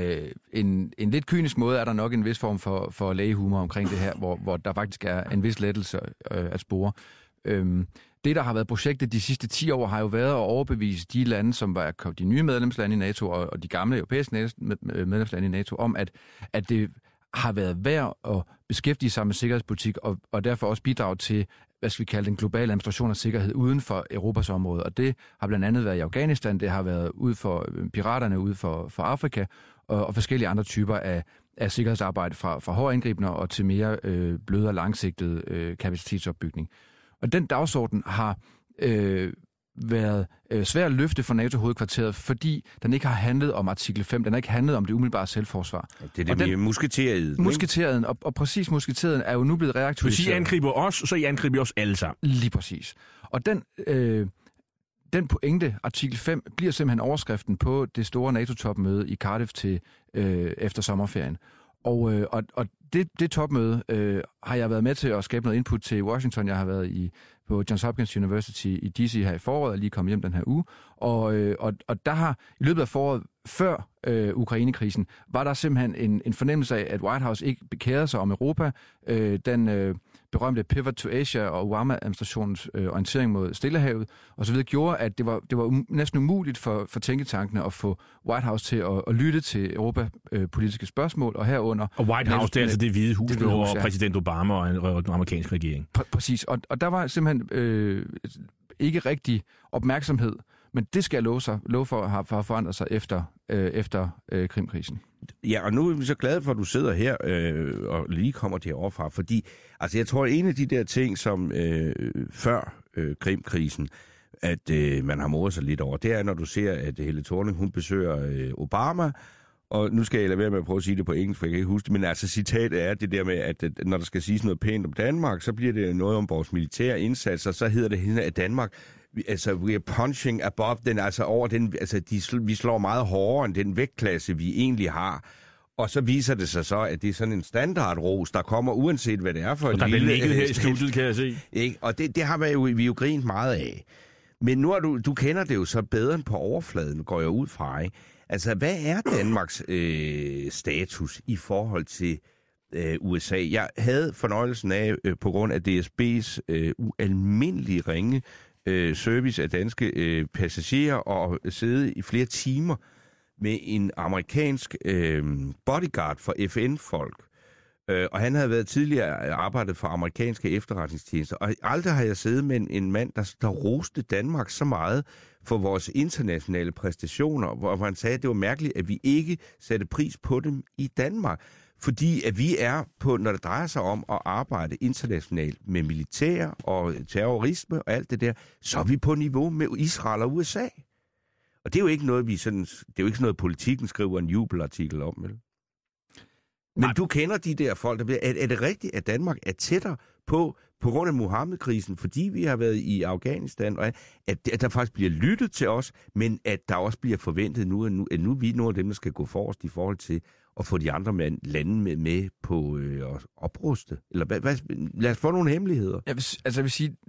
en lidt kynisk måde er der nok en vis form for lægehumor omkring det her, hvor der faktisk er en vis lettelse at spore. Det, der har været projektet de sidste 10 år, har jo været at overbevise de lande, som var de nye medlemslande i NATO og de gamle europæiske medlemslande i NATO, om at det har været værd at beskæftige sig med sikkerhedspolitik og derfor også bidrage til, hvad skal vi kalde den globale administration af sikkerhed uden for Europas område. Og det har blandt andet været i Afghanistan, det har været ud for piraterne, ud for Afrika og forskellige andre typer af sikkerhedsarbejde fra hårde indgribende og til mere bløde og langsigtet kapacitetsopbygning. Og den dagsorden har været svær at løfte for NATO-hovedkvarteret, fordi den ikke har handlet om artikel 5, den har ikke handlet om det umiddelbare selvforsvar. Det er det med musketereden. Musketereden, og præcis musketereden er jo nu blevet reaktualiseret. Hvis I angriber os, så I angriber os alle sammen. Lige præcis. Og den pointe, artikel 5, bliver simpelthen overskriften på det store NATO-topmøde i Cardiff til efter sommerferien. Og det topmøde har jeg været med til at skabe noget input til Washington. Jeg har været på Johns Hopkins University i DC her i foråret, og lige kommet hjem den her uge. Og der har i løbet af foråret, før Ukraine-krisen, var der simpelthen en fornemmelse af, at White House ikke bekærede sig om Europa. Den berømte Pivot to Asia og Obama-administrationens orientering mod Stillehavet osv. gjorde, at det var næsten umuligt for tænketankene at få White House til at lytte til europapolitiske spørgsmål, og herunder... Og White House, det er altså det hvide hus, over præsident Obama og den amerikanske regering. Præcis, og der var simpelthen ikke rigtig opmærksomhed Men det skal jeg love for har forandret sig efter Krimkrisen. Ja, og nu er vi så glade for, at du sidder her og lige kommer derovre fra, fordi altså, jeg tror, at en af de der ting, som før Krimkrisen, at man har moret sig lidt over, det er, når du ser, at Helle Thorning, hun besøger Obama, og nu skal jeg lade være med at prøve at sige det på engelsk, for jeg kan ikke huske det, men altså citatet er det der med, at når der skal siges noget pænt om Danmark, så bliver det noget om vores militære indsatser, så hedder det, at Danmark, altså we are punching above den, altså over den, altså vi slår meget hårdere end den vægtklasse, vi egentlig har. Og så viser det sig så, at det er sådan en standardros, der kommer uanset hvad det er for en lille... Der bliver ligget her i studiet, kan jeg se. Ikke? Og det har vi jo grint meget af. Men nu er du kender det jo så bedre end på overfladen, går jeg ud fra, ikke? Altså, hvad er Danmarks status i forhold til USA? Jeg havde fornøjelsen af, på grund af DSB's ualmindelige ringe service af danske passagerer, og sidde i flere timer med en amerikansk bodyguard for FN-folk. Og han havde været tidligere arbejdet for amerikanske efterretningstjenester. Og aldrig har jeg siddet med en mand, der roste Danmark så meget for vores internationale præstationer, hvor han sagde, at det var mærkeligt, at vi ikke satte pris på dem i Danmark. Fordi at vi er på, når det drejer sig om at arbejde internationalt med militær og terrorisme og alt det der, så er vi på niveau med Israel og USA. Og det er jo ikke noget, det er jo ikke sådan noget, Politikken skriver en jubelartikel om, vel? Men du kender de der folk, der ved, er det rigtigt, at Danmark er tættere på grund af Mohammed-krisen, fordi vi har været i Afghanistan, og at der faktisk bliver lyttet til os, men at der også bliver forventet nu, at nu er vi nogle af dem, der skal gå forrest i forhold til at få de andre lande med på at opruste? Eller lad os få nogle hemmeligheder. Jeg vil sige,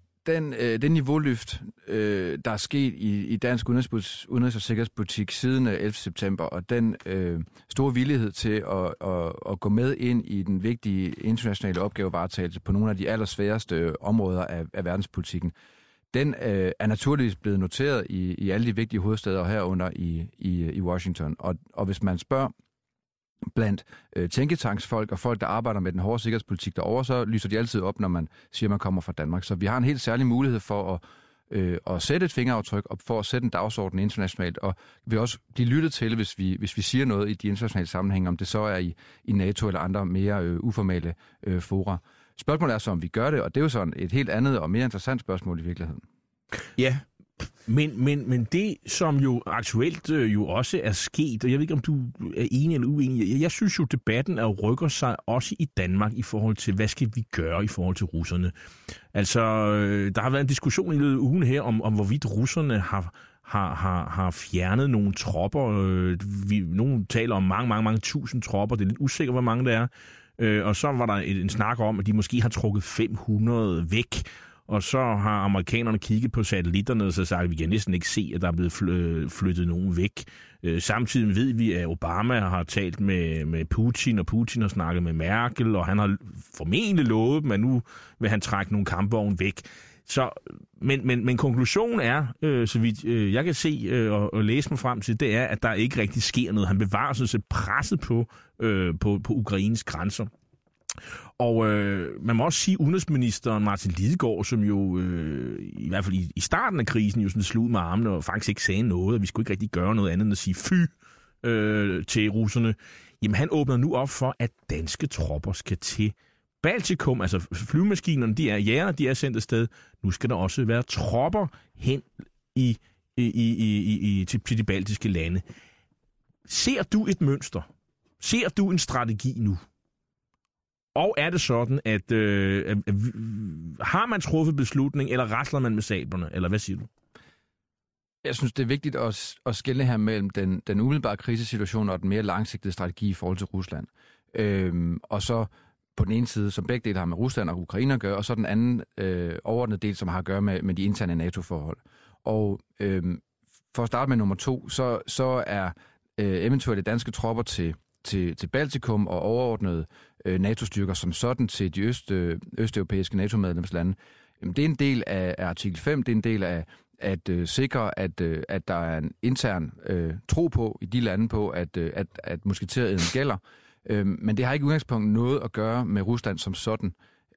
den niveauløft, der er sket i dansk udenrigs- og sikkerhedspolitik siden 11. september, og den store villighed til at gå med ind i den vigtige internationale opgavevaretagelse på nogle af de allersværeste områder af verdenspolitikken, den er naturligvis blevet noteret i alle de vigtige hovedstæder herunder i Washington. Og hvis man spørger blandt tænketanksfolk og folk, der arbejder med den hårde sikkerhedspolitik derovre, så lyser de altid op, når man siger, at man kommer fra Danmark. Så vi har en helt særlig mulighed for at sætte et fingeraftryk og for at sætte en dagsorden internationalt, og vi også blive lyttet til, hvis vi siger noget i de internationale sammenhænge, om det så er i NATO eller andre mere uformelle fora. Spørgsmålet er så, om vi gør det, og det er jo sådan et helt andet og mere interessant spørgsmål i virkeligheden. Ja. Men det, som jo aktuelt jo også er sket, og jeg ved ikke, om du er enig eller uenig, jeg synes jo, debatten rykker sig også i Danmark i forhold til, hvad skal vi gøre i forhold til russerne. Altså, der har været en diskussion i løbet af ugen her, om hvorvidt russerne har fjernet nogle tropper. Nogle taler om mange tusind tropper, det er lidt usikkert, hvor mange der er. Og så var der en snak om, at de måske har trukket 500 væk. Og så har amerikanerne kigget på satellitterne og så sagt, at vi kan næsten ikke se, at der er blevet flyttet nogen væk. Samtidig ved vi, at Obama har talt med Putin, og Putin har snakket med Merkel, og han har formentlig lovet dem, at nu vil han trække nogle kampvogne væk. Så, men konklusionen er, så vidt jeg kan se og læse mig frem til, det er, at der ikke rigtig sker noget. Han bevarer sådan set presset på Ukraines grænser. Og man må også sige, udenrigsministeren Martin Lidegaard, som jo i hvert fald i starten af krisen jo sådan slog med armene og faktisk ikke sagde noget, og vi skulle ikke rigtig gøre noget andet end at sige fy til russerne. Jamen han åbner nu op for, at danske tropper skal til Baltikum, altså flyvemaskinerne, de er sendt afsted. Nu skal der også være tropper hen til de baltiske lande. Ser du et mønster? Ser du en strategi nu? Og er det sådan, at har man truffet beslutning, eller rasler man med sablerne, eller hvad siger du? Jeg synes, det er vigtigt at skelne her mellem den umiddelbare krisesituation og den mere langsigtede strategi i forhold til Rusland. Og så på den ene side, som begge dele har med Rusland og Ukraine at gøre, og så den anden overordnede del, som har at gøre med de interne NATO-forhold. Og for at starte med nummer 2, så er eventuelle danske tropper til Baltikum og overordnede NATO-styrker som sådan til de østeuropæiske NATO-medlemslande. Det er en del af artikel 5, det er en del af at sikre, at der er en intern tro på i de lande på, at musketereden gælder. Men det har ikke udgangspunkt noget at gøre med Rusland som sådan.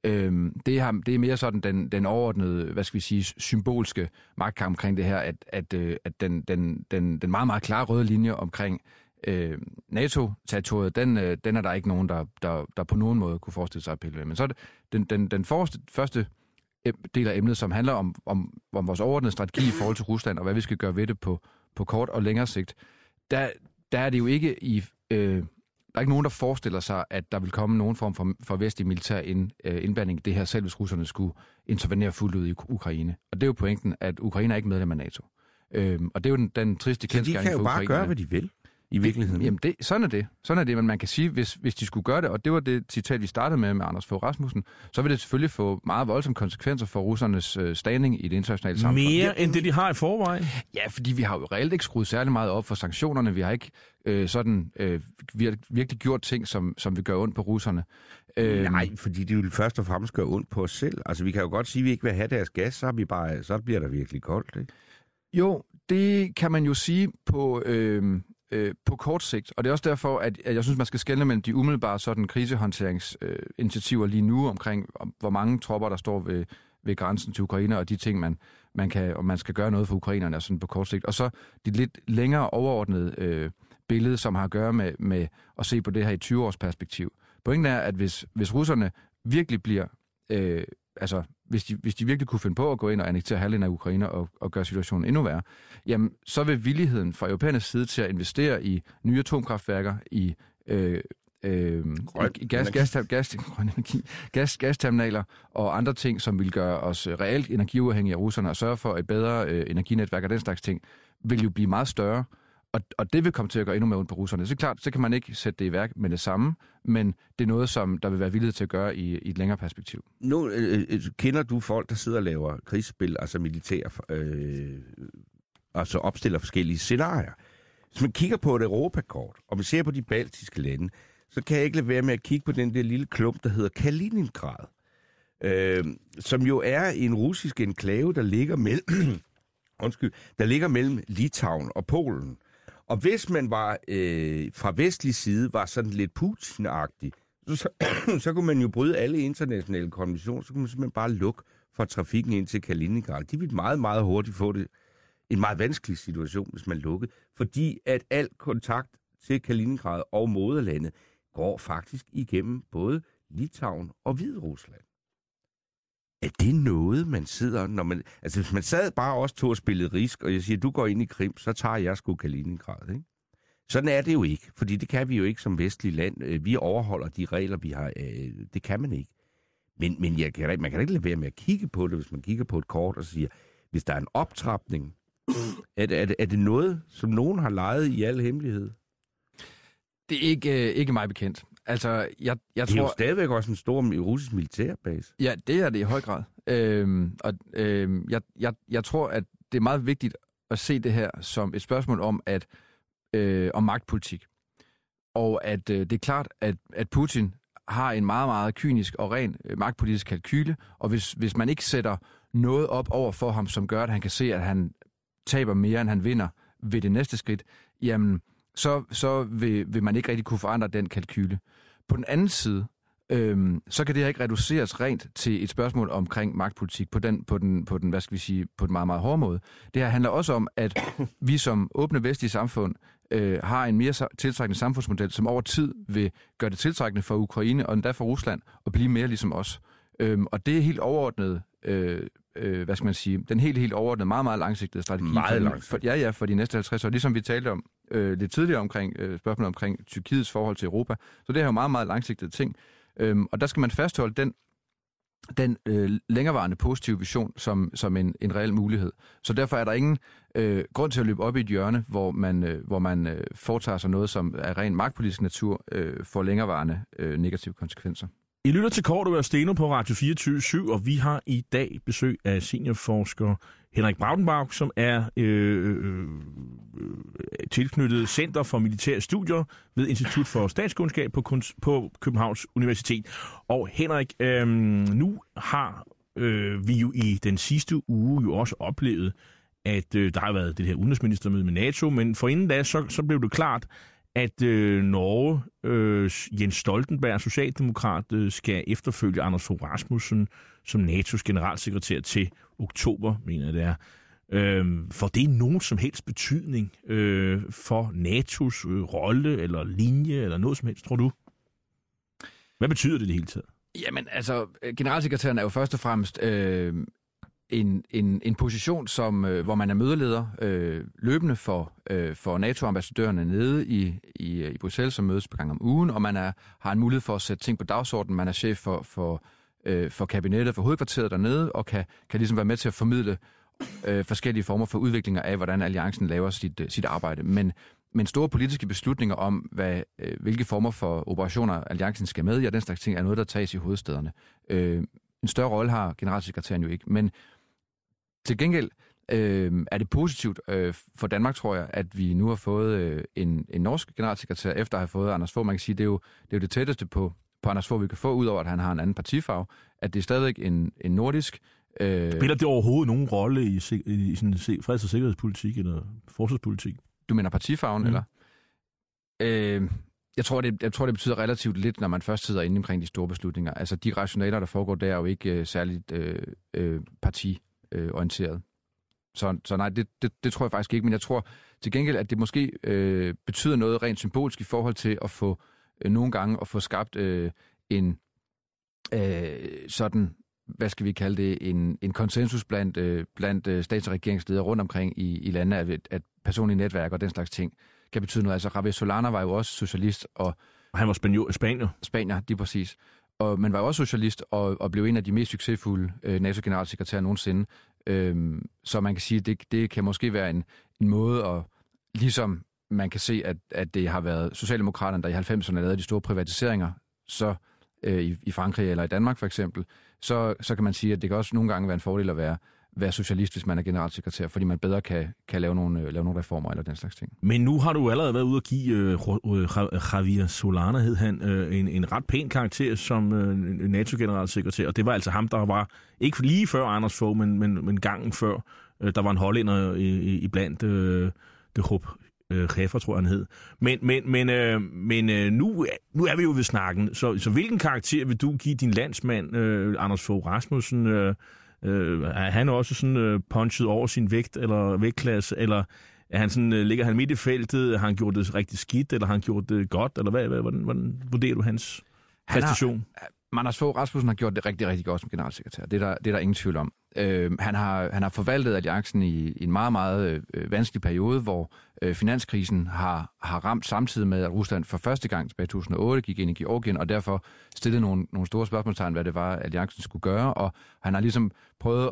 Det er mere sådan den overordnede, symbolske magtkamp omkring det her, at den meget, meget klare røde linje omkring NATO-territoriet, den er der ikke nogen, der på nogen måde kunne forestille sig at pille ved. Men så er det den første del af emnet, som handler om vores overordnede strategi i forhold til Rusland, og hvad vi skal gøre ved det på kort og længere sigt. Der er det jo ikke der er ikke nogen, der forestiller sig, at der vil komme nogen form for vestlig militær indblanding i det her, selv hvis russerne skulle intervenere fuldt ud i Ukraine. Og det er jo pointen, at Ukraine er ikke medlem af NATO. Og det er jo den triste kendsgerning for Ukraine. Så de kan jo bare gøre, hvad de vil, i virkeligheden. Jamen, sådan er det, men man kan sige, hvis de skulle gøre det, og det var det citat, vi startede med Anders Fogh Rasmussen, så vil det selvfølgelig få meget voldsomme konsekvenser for russernes standing i det internationale samfund. Mere end det, de har i forvejen? Ja, fordi vi har jo reelt ikke skruet særlig meget op for sanktionerne. Vi har ikke virkelig gjort ting, som vi gør ondt på russerne. Nej, fordi det vil først og fremmest gøre ondt på os selv. Altså, vi kan jo godt sige, at vi ikke vil have deres gas, så bliver der virkelig koldt, ikke? Jo, det kan man jo sige på kort sigt, og det er også derfor, at jeg synes, man skal skelne mellem de umiddelbare sådan krisehåndteringsinitiativer lige nu omkring, hvor mange tropper, der står ved grænsen til Ukraine, og de ting, man skal gøre noget for ukrainerne sådan på kort sigt. Og så de lidt længere overordnede billede, som har at gøre med at se på det her i 20-års perspektiv. Pointen er, at hvis russerne virkelig bliver... Hvis de virkelig kunne finde på at gå ind og annektere halvdelen af Ukraine og gøre situationen endnu værre, jamen, så vil villigheden fra europæernes side til at investere i nye atomkraftværker, i gasterminaler og andre ting, som vil gøre os reelt energiuafhængige af russerne og sørge for et bedre energinetværk og den slags ting, vil jo blive meget større. Og det vil komme til at gøre endnu mere ondt på russerne. Så klart, så kan man ikke sætte det i værk med det samme, men det er noget, som der vil være villighed til at gøre i et længere perspektiv. Nu kender du folk, der sidder og laver krigsspil, altså militære, altså opstiller forskellige scenarier. Hvis man kigger på et Europakort, og man ser på de baltiske lande, så kan jeg ikke lade være med at kigge på den der lille klump, der hedder Kaliningrad, som jo er en russisk enklave, der ligger mellem Litauen og Polen. Og hvis man var fra vestlig side var sådan lidt Putin-agtig, så kunne man jo bryde alle internationale konventioner, så kunne man simpelthen bare lukke for trafikken ind til Kaliningrad. De ville meget, meget hurtigt få det en meget vanskelig situation, hvis man lukkede, fordi at al kontakt til Kaliningrad og moderlandet går faktisk igennem både Litauen og Hviderusland. Er det noget, man sidder, når man... Altså, hvis man sad bare også to og spillede risk, og jeg siger, du går ind i Krim, så tager jeg sgu Kaliningrad, ikke? Sådan er det jo ikke, fordi det kan vi jo ikke som vestlig land. Vi overholder de regler, vi har. Det kan man ikke. Men man kan ikke lade være med at kigge på det, hvis man kigger på et kort og siger, hvis der er en optrapning, er det noget, som nogen har leget i al hemmelighed? Det er ikke mig bekendt. Altså, jeg tror... Det er jo stadigvæk også en stor russisk militærbase. Ja, det er det i høj grad. Jeg tror, at det er meget vigtigt at se det her som et spørgsmål om magtpolitik. Og at det er klart, at Putin har en meget, meget kynisk og ren magtpolitisk kalkyle, og hvis man ikke sætter noget op over for ham, som gør, at han kan se, at han taber mere, end han vinder ved det næste skridt, jamen, så vil man ikke rigtig kunne forandre den kalkyle. På den anden side, så kan det her ikke reduceres rent til et spørgsmål omkring magtpolitik på den hvad skal vi sige, på en meget, meget hård måde. Det her handler også om, at vi som åbne vestlige samfund har en mere tiltrækkende samfundsmodel, som over tid vil gøre det tiltrækkende for Ukraine og endda for Rusland at blive mere ligesom os. Og det er helt overordnet, hvad skal man sige, den helt overordnede, meget, meget langsigtede strategi for de næste 50 år. Ligesom vi talte om lidt tidligere omkring spørgsmålet omkring Tyrkiets forhold til Europa. Så det er jo meget, meget langsigtede ting. Og der skal man fastholde den længerevarende positive vision som en reel mulighed. Så derfor er der ingen grund til at løbe op i et hjørne, hvor man foretager sig noget, som er ren magtpolitisk natur, får længerevarende negative konsekvenser. I lytter til Cordua og Steno på Radio 24/7, og vi har i dag besøg af seniorforsker Henrik Braudenbach, som er tilknyttet Center for Militære Studier ved Institut for Statskundskab på Københavns Universitet. Og Henrik, nu har vi jo i den sidste uge jo også oplevet, at der har været det her udenrigsministermøde med NATO, men forinden da, så blev det klart, at Norge, Jens Stoltenberg, socialdemokrat, skal efterfølge Anders Fogh Rasmussen som NATO's generalsekretær til oktober, mener jeg det er. For det er nogen som helst betydning for NATO's rolle eller linje eller noget som helst, tror du? Hvad betyder det i det hele taget? Jamen, altså, generalsekretæren er jo først og fremmest en position, som, hvor man er mødeleder løbende for NATO-ambassadørerne nede i Bruxelles, som mødes på gang om ugen, og man har en mulighed for at sætte ting på dagsordenen. Man er chef for kabinettet, for hovedkvarteret dernede, og kan ligesom være med til at formidle forskellige former for udviklinger af, hvordan alliancen laver sit arbejde. Men store politiske beslutninger om, hvilke former for operationer alliancen skal med, den slags ting, er noget, der tages i hovedstæderne. En større rolle har generalsekretæren jo ikke, men til gengæld er det positivt for Danmark, tror jeg, at vi nu har fået en norsk generalsekretær, efter at have fået Anders Fogh. Man kan sige, det er jo det tætteste på Anders Fogh, vi kan få, udover at han har en anden partifarve, at det er stadigvæk en nordisk. Spiller det overhovedet nogen rolle i sådan freds- og sikkerhedspolitik eller forsvarspolitik? Du mener partifarven, eller? Jeg tror, det betyder relativt lidt, når man først sidder inde omkring de store beslutninger. Altså, de rationaler, der foregår, der er jo ikke særligt partiorienteret. Så nej, det tror jeg faktisk ikke. Men jeg tror til gengæld, at det måske betyder noget rent symbolsk i forhold til at få nogle gange at få skabt en sådan, hvad skal vi kalde det, en konsensus blandt stats- og regeringsledere rundt omkring i landet, at personlige netværk og den slags ting kan betyde noget. Altså, Javier Solana var jo også socialist. Og han var spanier. Spanier, lige præcis. Men var jo også socialist og blev en af de mest succesfulde NATO-generalsekretærer nogensinde. Så man kan sige, at det kan måske være en måde at, ligesom man kan se, at det har været Socialdemokraterne, der i 90'erne lavede de store privatiseringer, så i Frankrig eller i Danmark for eksempel, så kan man sige, at det kan også nogle gange være en fordel at være socialist, hvis man er generalsekretær, fordi man bedre kan lave nogle reformer eller den slags ting. Men nu har du allerede været ude at give Javier Solana, hed han, en ret pæn karakter som NATO-generalsekretær, og det var altså ham, der var, ikke lige før Anders Fogh, men gangen før, der var en hollænder iblandt det Hoop Heffer, tror jeg, han hed. Men nu er vi jo ved snakken, så hvilken karakter vil du give din landsmand, Anders Fogh Rasmussen? Er han også sådan punchet over sin vægt eller vægtklasse, eller er han sådan, ligger han midt i feltet? Har han gjort det rigtig skidt, eller har han gjort det godt? Eller hvordan vurderer du hans præstation? Anders Fogh Rasmussen har gjort det rigtig, rigtig godt som generalsekretær. Det er der ingen tvivl om. Han har forvaltet alliancen i en meget, meget vanskelig periode, hvor finanskrisen har ramt samtidig med, at Rusland for første gang tilbage i 2008 gik ind i Georgien, og derfor stillede nogle store spørgsmålstegn, hvad det var, alliancen skulle gøre, og han har ligesom prøvet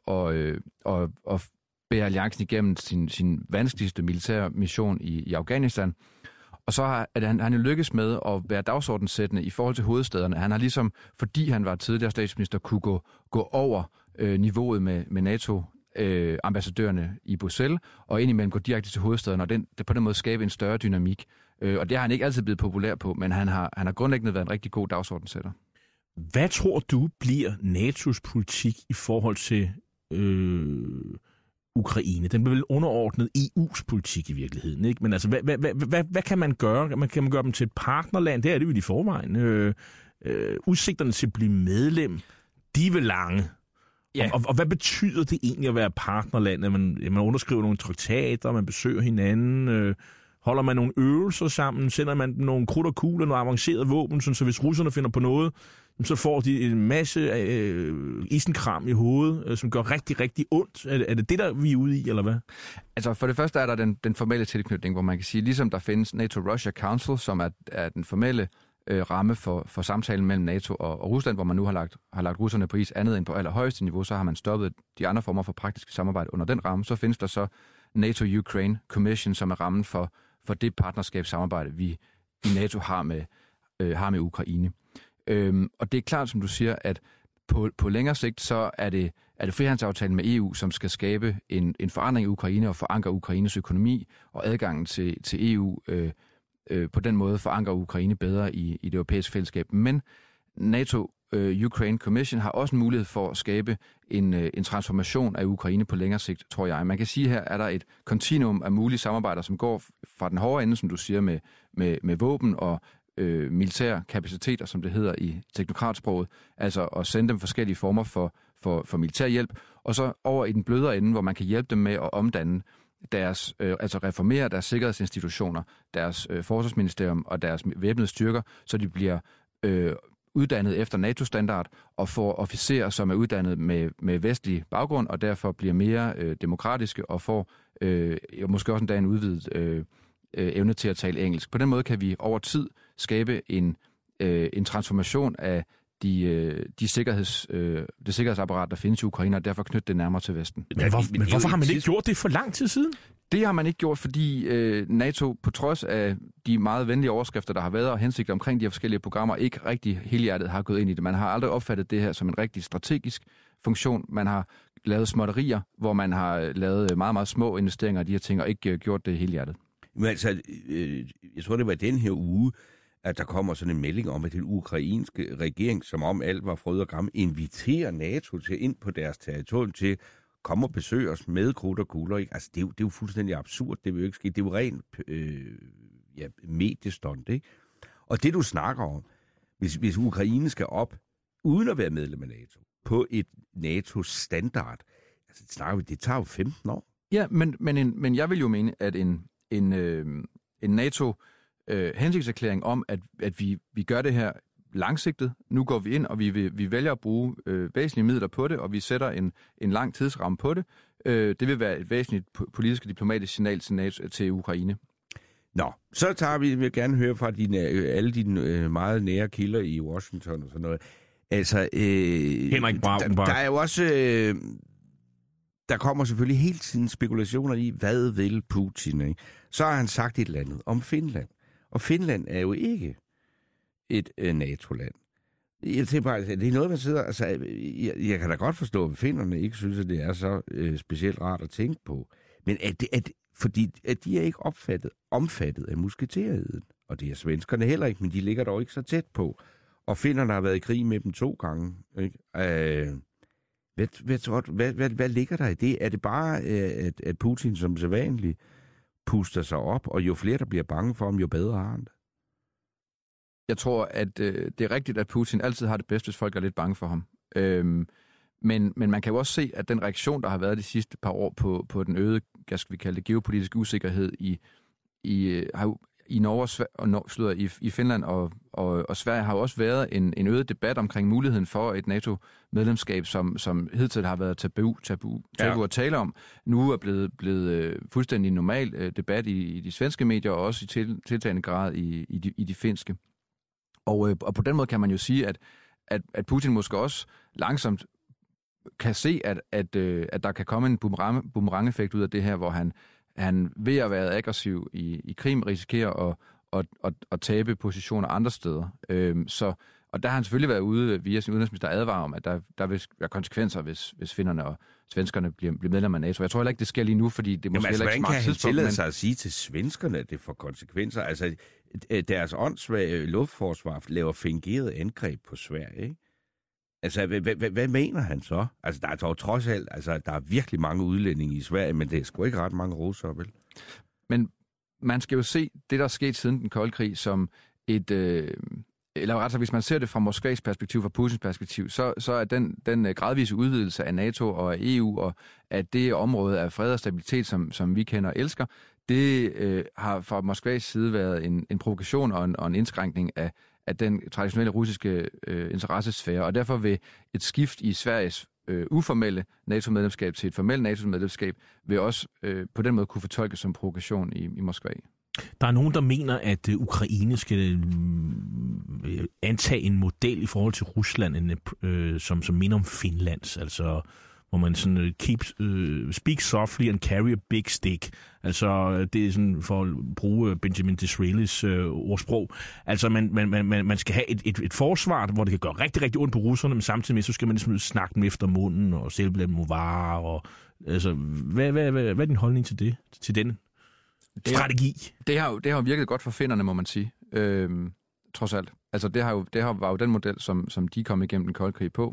at bære alliancen igennem sin vanskeligste militære mission i Afghanistan. Og så har han jo lykkes med at være dagsordenssættende i forhold til hovedstæderne. Han har ligesom, fordi han var tidligere statsminister, kunne gå over niveauet med NATO-ambassadørerne i Bruxelles, og indimellem gå direkte til hovedstæderne, og det på den måde skabe en større dynamik. Og det har han ikke altid blevet populær på, men han har grundlæggende været en rigtig god dagsordenssætter. Hvad tror du bliver NATO's politik i forhold til Ukraine? Den bliver vel underordnet EU's politik i virkeligheden, ikke? Men altså, hvad kan man gøre? Kan man gøre dem til et partnerland? Det er det jo i forvejen. Udsigterne til at blive medlem, de er vel lange. Ja. Og hvad betyder det egentlig at være partnerland? At man underskriver nogle traktater, man besøger hinanden, holder man nogle øvelser sammen, sender man nogle krudt og kugler, noget avanceret våben, så hvis russerne finder på noget, så får de en masse isenkram i hovedet, som gør rigtig, rigtig ondt. Er det det, der vi er ude i, eller hvad? Altså for det første er der den formelle tilknytning, hvor man kan sige, ligesom der findes NATO-Russia Council, som er den formelle ramme for samtalen mellem NATO og Rusland, hvor man nu har lagt russerne på is andet end på allerhøjeste niveau, så har man stoppet de andre former for praktiske samarbejde under den ramme. Så findes der så NATO-Ukraine Commission, som er rammen for det partnerskabssamarbejde, vi i NATO har med Ukraine. Og det er klart, som du siger, at på længere sigt, så er det frihandelsaftalen med EU, som skal skabe en forandring i Ukraine og forankre Ukraines økonomi og adgangen til EU på den måde forankre Ukraine bedre i det europæiske fællesskab. Men NATO Ukraine Commission har også en mulighed for at skabe en transformation af Ukraine på længere sigt, tror jeg. Man kan sige, her er der et kontinuum af mulige samarbejder, som går fra den hårde ende, som du siger, med våben og militære kapaciteter, som det hedder i teknokratsproget, altså at sende dem forskellige former for militær hjælp, og så over i den blødere ende, hvor man kan hjælpe dem med at omdanne deres, altså reformere deres sikkerhedsinstitutioner, deres forsvarsministerium og deres væbnede styrker, så de bliver uddannet efter NATO-standard og får officerer, som er uddannet med vestlig baggrund og derfor bliver mere demokratiske og får måske også endda en udvidet evne til at tale engelsk. På den måde kan vi over tid skabe en transformation af det sikkerhedsapparat, der findes i Ukraine, og derfor knytte det nærmere til Vesten. Men hvorfor har man ikke gjort det for lang tid siden? Det har man ikke gjort, fordi NATO, på trods af de meget venlige overskrifter, der har været og hensigter omkring de her forskellige programmer, ikke rigtig helhjertet har gået ind i det. Man har aldrig opfattet det her som en rigtig strategisk funktion. Man har lavet småtterier, hvor man har lavet meget, meget små investeringer i de her ting, og ikke gjort det helhjertet. Men altså, jeg tror, det var den her uge, at der kommer sådan en melding om, at den ukrainske regering, som om alt var fryd og gram, inviterer NATO til ind på deres territorium til at komme og besøge os med krudt og kugler. Ikke? Altså, det er jo fuldstændig absurd. Det vil jo ikke ske. Det er jo rent mediestund, ikke? Og det, du snakker om, hvis Ukraine skal op, uden at være medlem af NATO, på et NATO-standard, altså, det tager jo 15 år. Ja, men jeg vil jo mene, at en NATO hensigtserklæring om, at vi gør det her langsigtet. Nu går vi ind, og vi vælger at bruge væsentlige midler på det, og vi sætter en lang tidsramme på det. Det vil være et væsentligt politisk og diplomatisk signal til NATO, til Ukraine. Nå, så tager vi, vil gerne høre fra alle dine meget nære kilder i Washington og sådan noget. Altså, Henrik Brauenbach. Der er jo også... der kommer selvfølgelig hele tiden spekulationer i, hvad vil Putin, ikke? Så har han sagt et eller andet om Finland. Og Finland er jo ikke et NATO-land. Jeg tænker bare, det er noget, man sidder... Altså, jeg kan da godt forstå, at finnerne ikke synes, at det er så specielt rart at tænke på. Men fordi de er ikke omfattet af musketerheden. Og det er svenskerne heller ikke, men de ligger dog ikke så tæt på. Og finnerne har været i krig med dem 2 gange. Ikke? Hvad ligger der i det? Er det bare, at Putin som sædvanligt puster sig op, og jo flere, der bliver bange for ham, jo bedre har han det? Jeg tror, at det er rigtigt, at Putin altid har det bedst, hvis folk er lidt bange for ham. Men man kan jo også se, at den reaktion, der har været de sidste par år på den øgede, hvad skal vi kalde det, geopolitiske usikkerhed i Norge i Finland og Sverige, har jo også været en øget debat omkring muligheden for et NATO-medlemskab, som hidtil har været tabu at tale om. Nu er blevet fuldstændig normal debat i de svenske medier, og også i tiltagende grad i de finske. Og på den måde kan man jo sige, at Putin måske også langsomt kan se, at der kan komme en boomerang-effekt ud af det her, hvor han ved at være aggressiv i Krim risikerer at tabe positioner andre steder. Og der har han selvfølgelig været ude via sin udenrigsminister advarer om, at der vil være konsekvenser, hvis finnerne og svenskerne bliver medlem af NATO. Jeg tror heller ikke, det sker lige nu, fordi det måske heller ikke smart tidspunkt. Hvordan kan han tillade sig at sige til svenskerne, at det får konsekvenser? Altså, deres åndssvage luftforsvar laver fingerede angreb på Sverige, ikke? Altså, hvad mener han så? Altså, der er dog trods alt, altså, der er virkelig mange udlændinge i Sverige, men det er sgu ikke ret mange russer, vel? Men man skal jo se det, der er sket siden den kolde krig, som eller rettere, hvis man ser det fra Moskvas perspektiv, fra Putins perspektiv, så er den gradvise udvidelse af NATO og af EU, og at det område af fred og stabilitet, som vi kender og elsker, det har fra Moskvas side været en provokation og en indskrænkning af den traditionelle russiske interessesfære, og derfor vil et skift i Sveriges uformelle NATO-medlemskab til et formelt NATO-medlemskab vil også på den måde kunne fortolkes som provokation i Moskva. Der er nogen, der mener, at Ukraine skal antage en model i forhold til Rusland, som minder om Finlands, altså hvor man sådan speak softly and carry a big stick. Altså det er sådan for at bruge Benjamin Disraelis ordsprog. Altså man skal have et forsvar, hvor det kan gøre rigtig, rigtig ondt på russerne, men samtidig med, så skal man ligesom snakke dem efter munden og sælge dem varer. Og, altså, hvad er din holdning til det? Til den strategi? Det har jo virket godt for finnerne, må man sige. trods alt. Altså det var jo den model, som de kom igennem den kolde krig på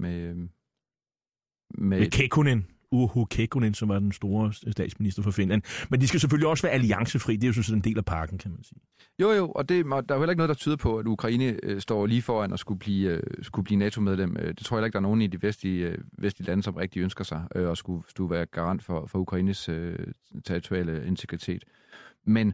med Kekkonen. Urho Kekkonen, som var den store statsminister for Finland. Men de skal selvfølgelig også være alliancefri. Det er jo sådan en del af pakken, kan man sige. Jo, og der er jo heller ikke noget, der tyder på, at Ukraine står lige foran og skulle blive NATO-medlem. Det tror jeg ikke, der er nogen i de vestlige lande, som rigtig ønsker sig at skulle være garant for Ukraines territoriale integritet. Men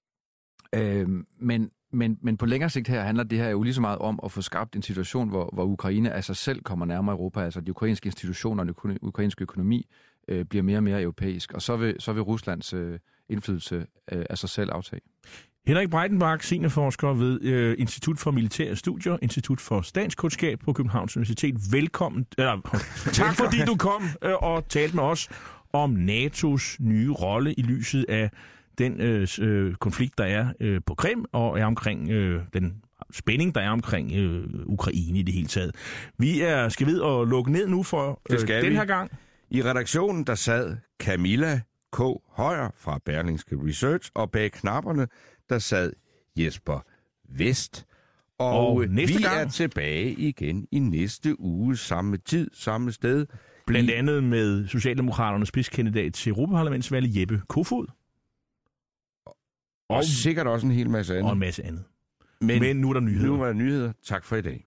på længere sigt her handler det her jo lige så meget om at få skabt en situation, hvor Ukraine af sig selv kommer nærmere Europa, altså de ukrainske institutioner og den ukrainske økonomi bliver mere og mere europæisk, og så vil Ruslands indflydelse af sig selv aftage. Henrik Breitenbach, seniorforsker ved Institut for Militære Studier, Institut for Statskundskab på Københavns Universitet. Velkommen. Tak fordi du kom og talte med os om NATO's nye rolle i lyset af den konflikt, der er på Krim, og er omkring den spænding, der er omkring Ukraine i det hele taget. Vi skal ved at lukke ned nu for den her gang. I redaktionen, der sad Camilla K. Højer fra Berlingske Research, og bag knapperne, der sad Jesper Vest. Og vi er tilbage igen i næste uge, samme tid, samme sted. Blandt andet med Socialdemokraternes spidskandidat til Europaparlamentsvalget, Jeppe Kofod. Og sikkert også en hel masse andet. Og en masse andet. Men nu er der nyheder. Nu er der nyheder. Tak for i dag.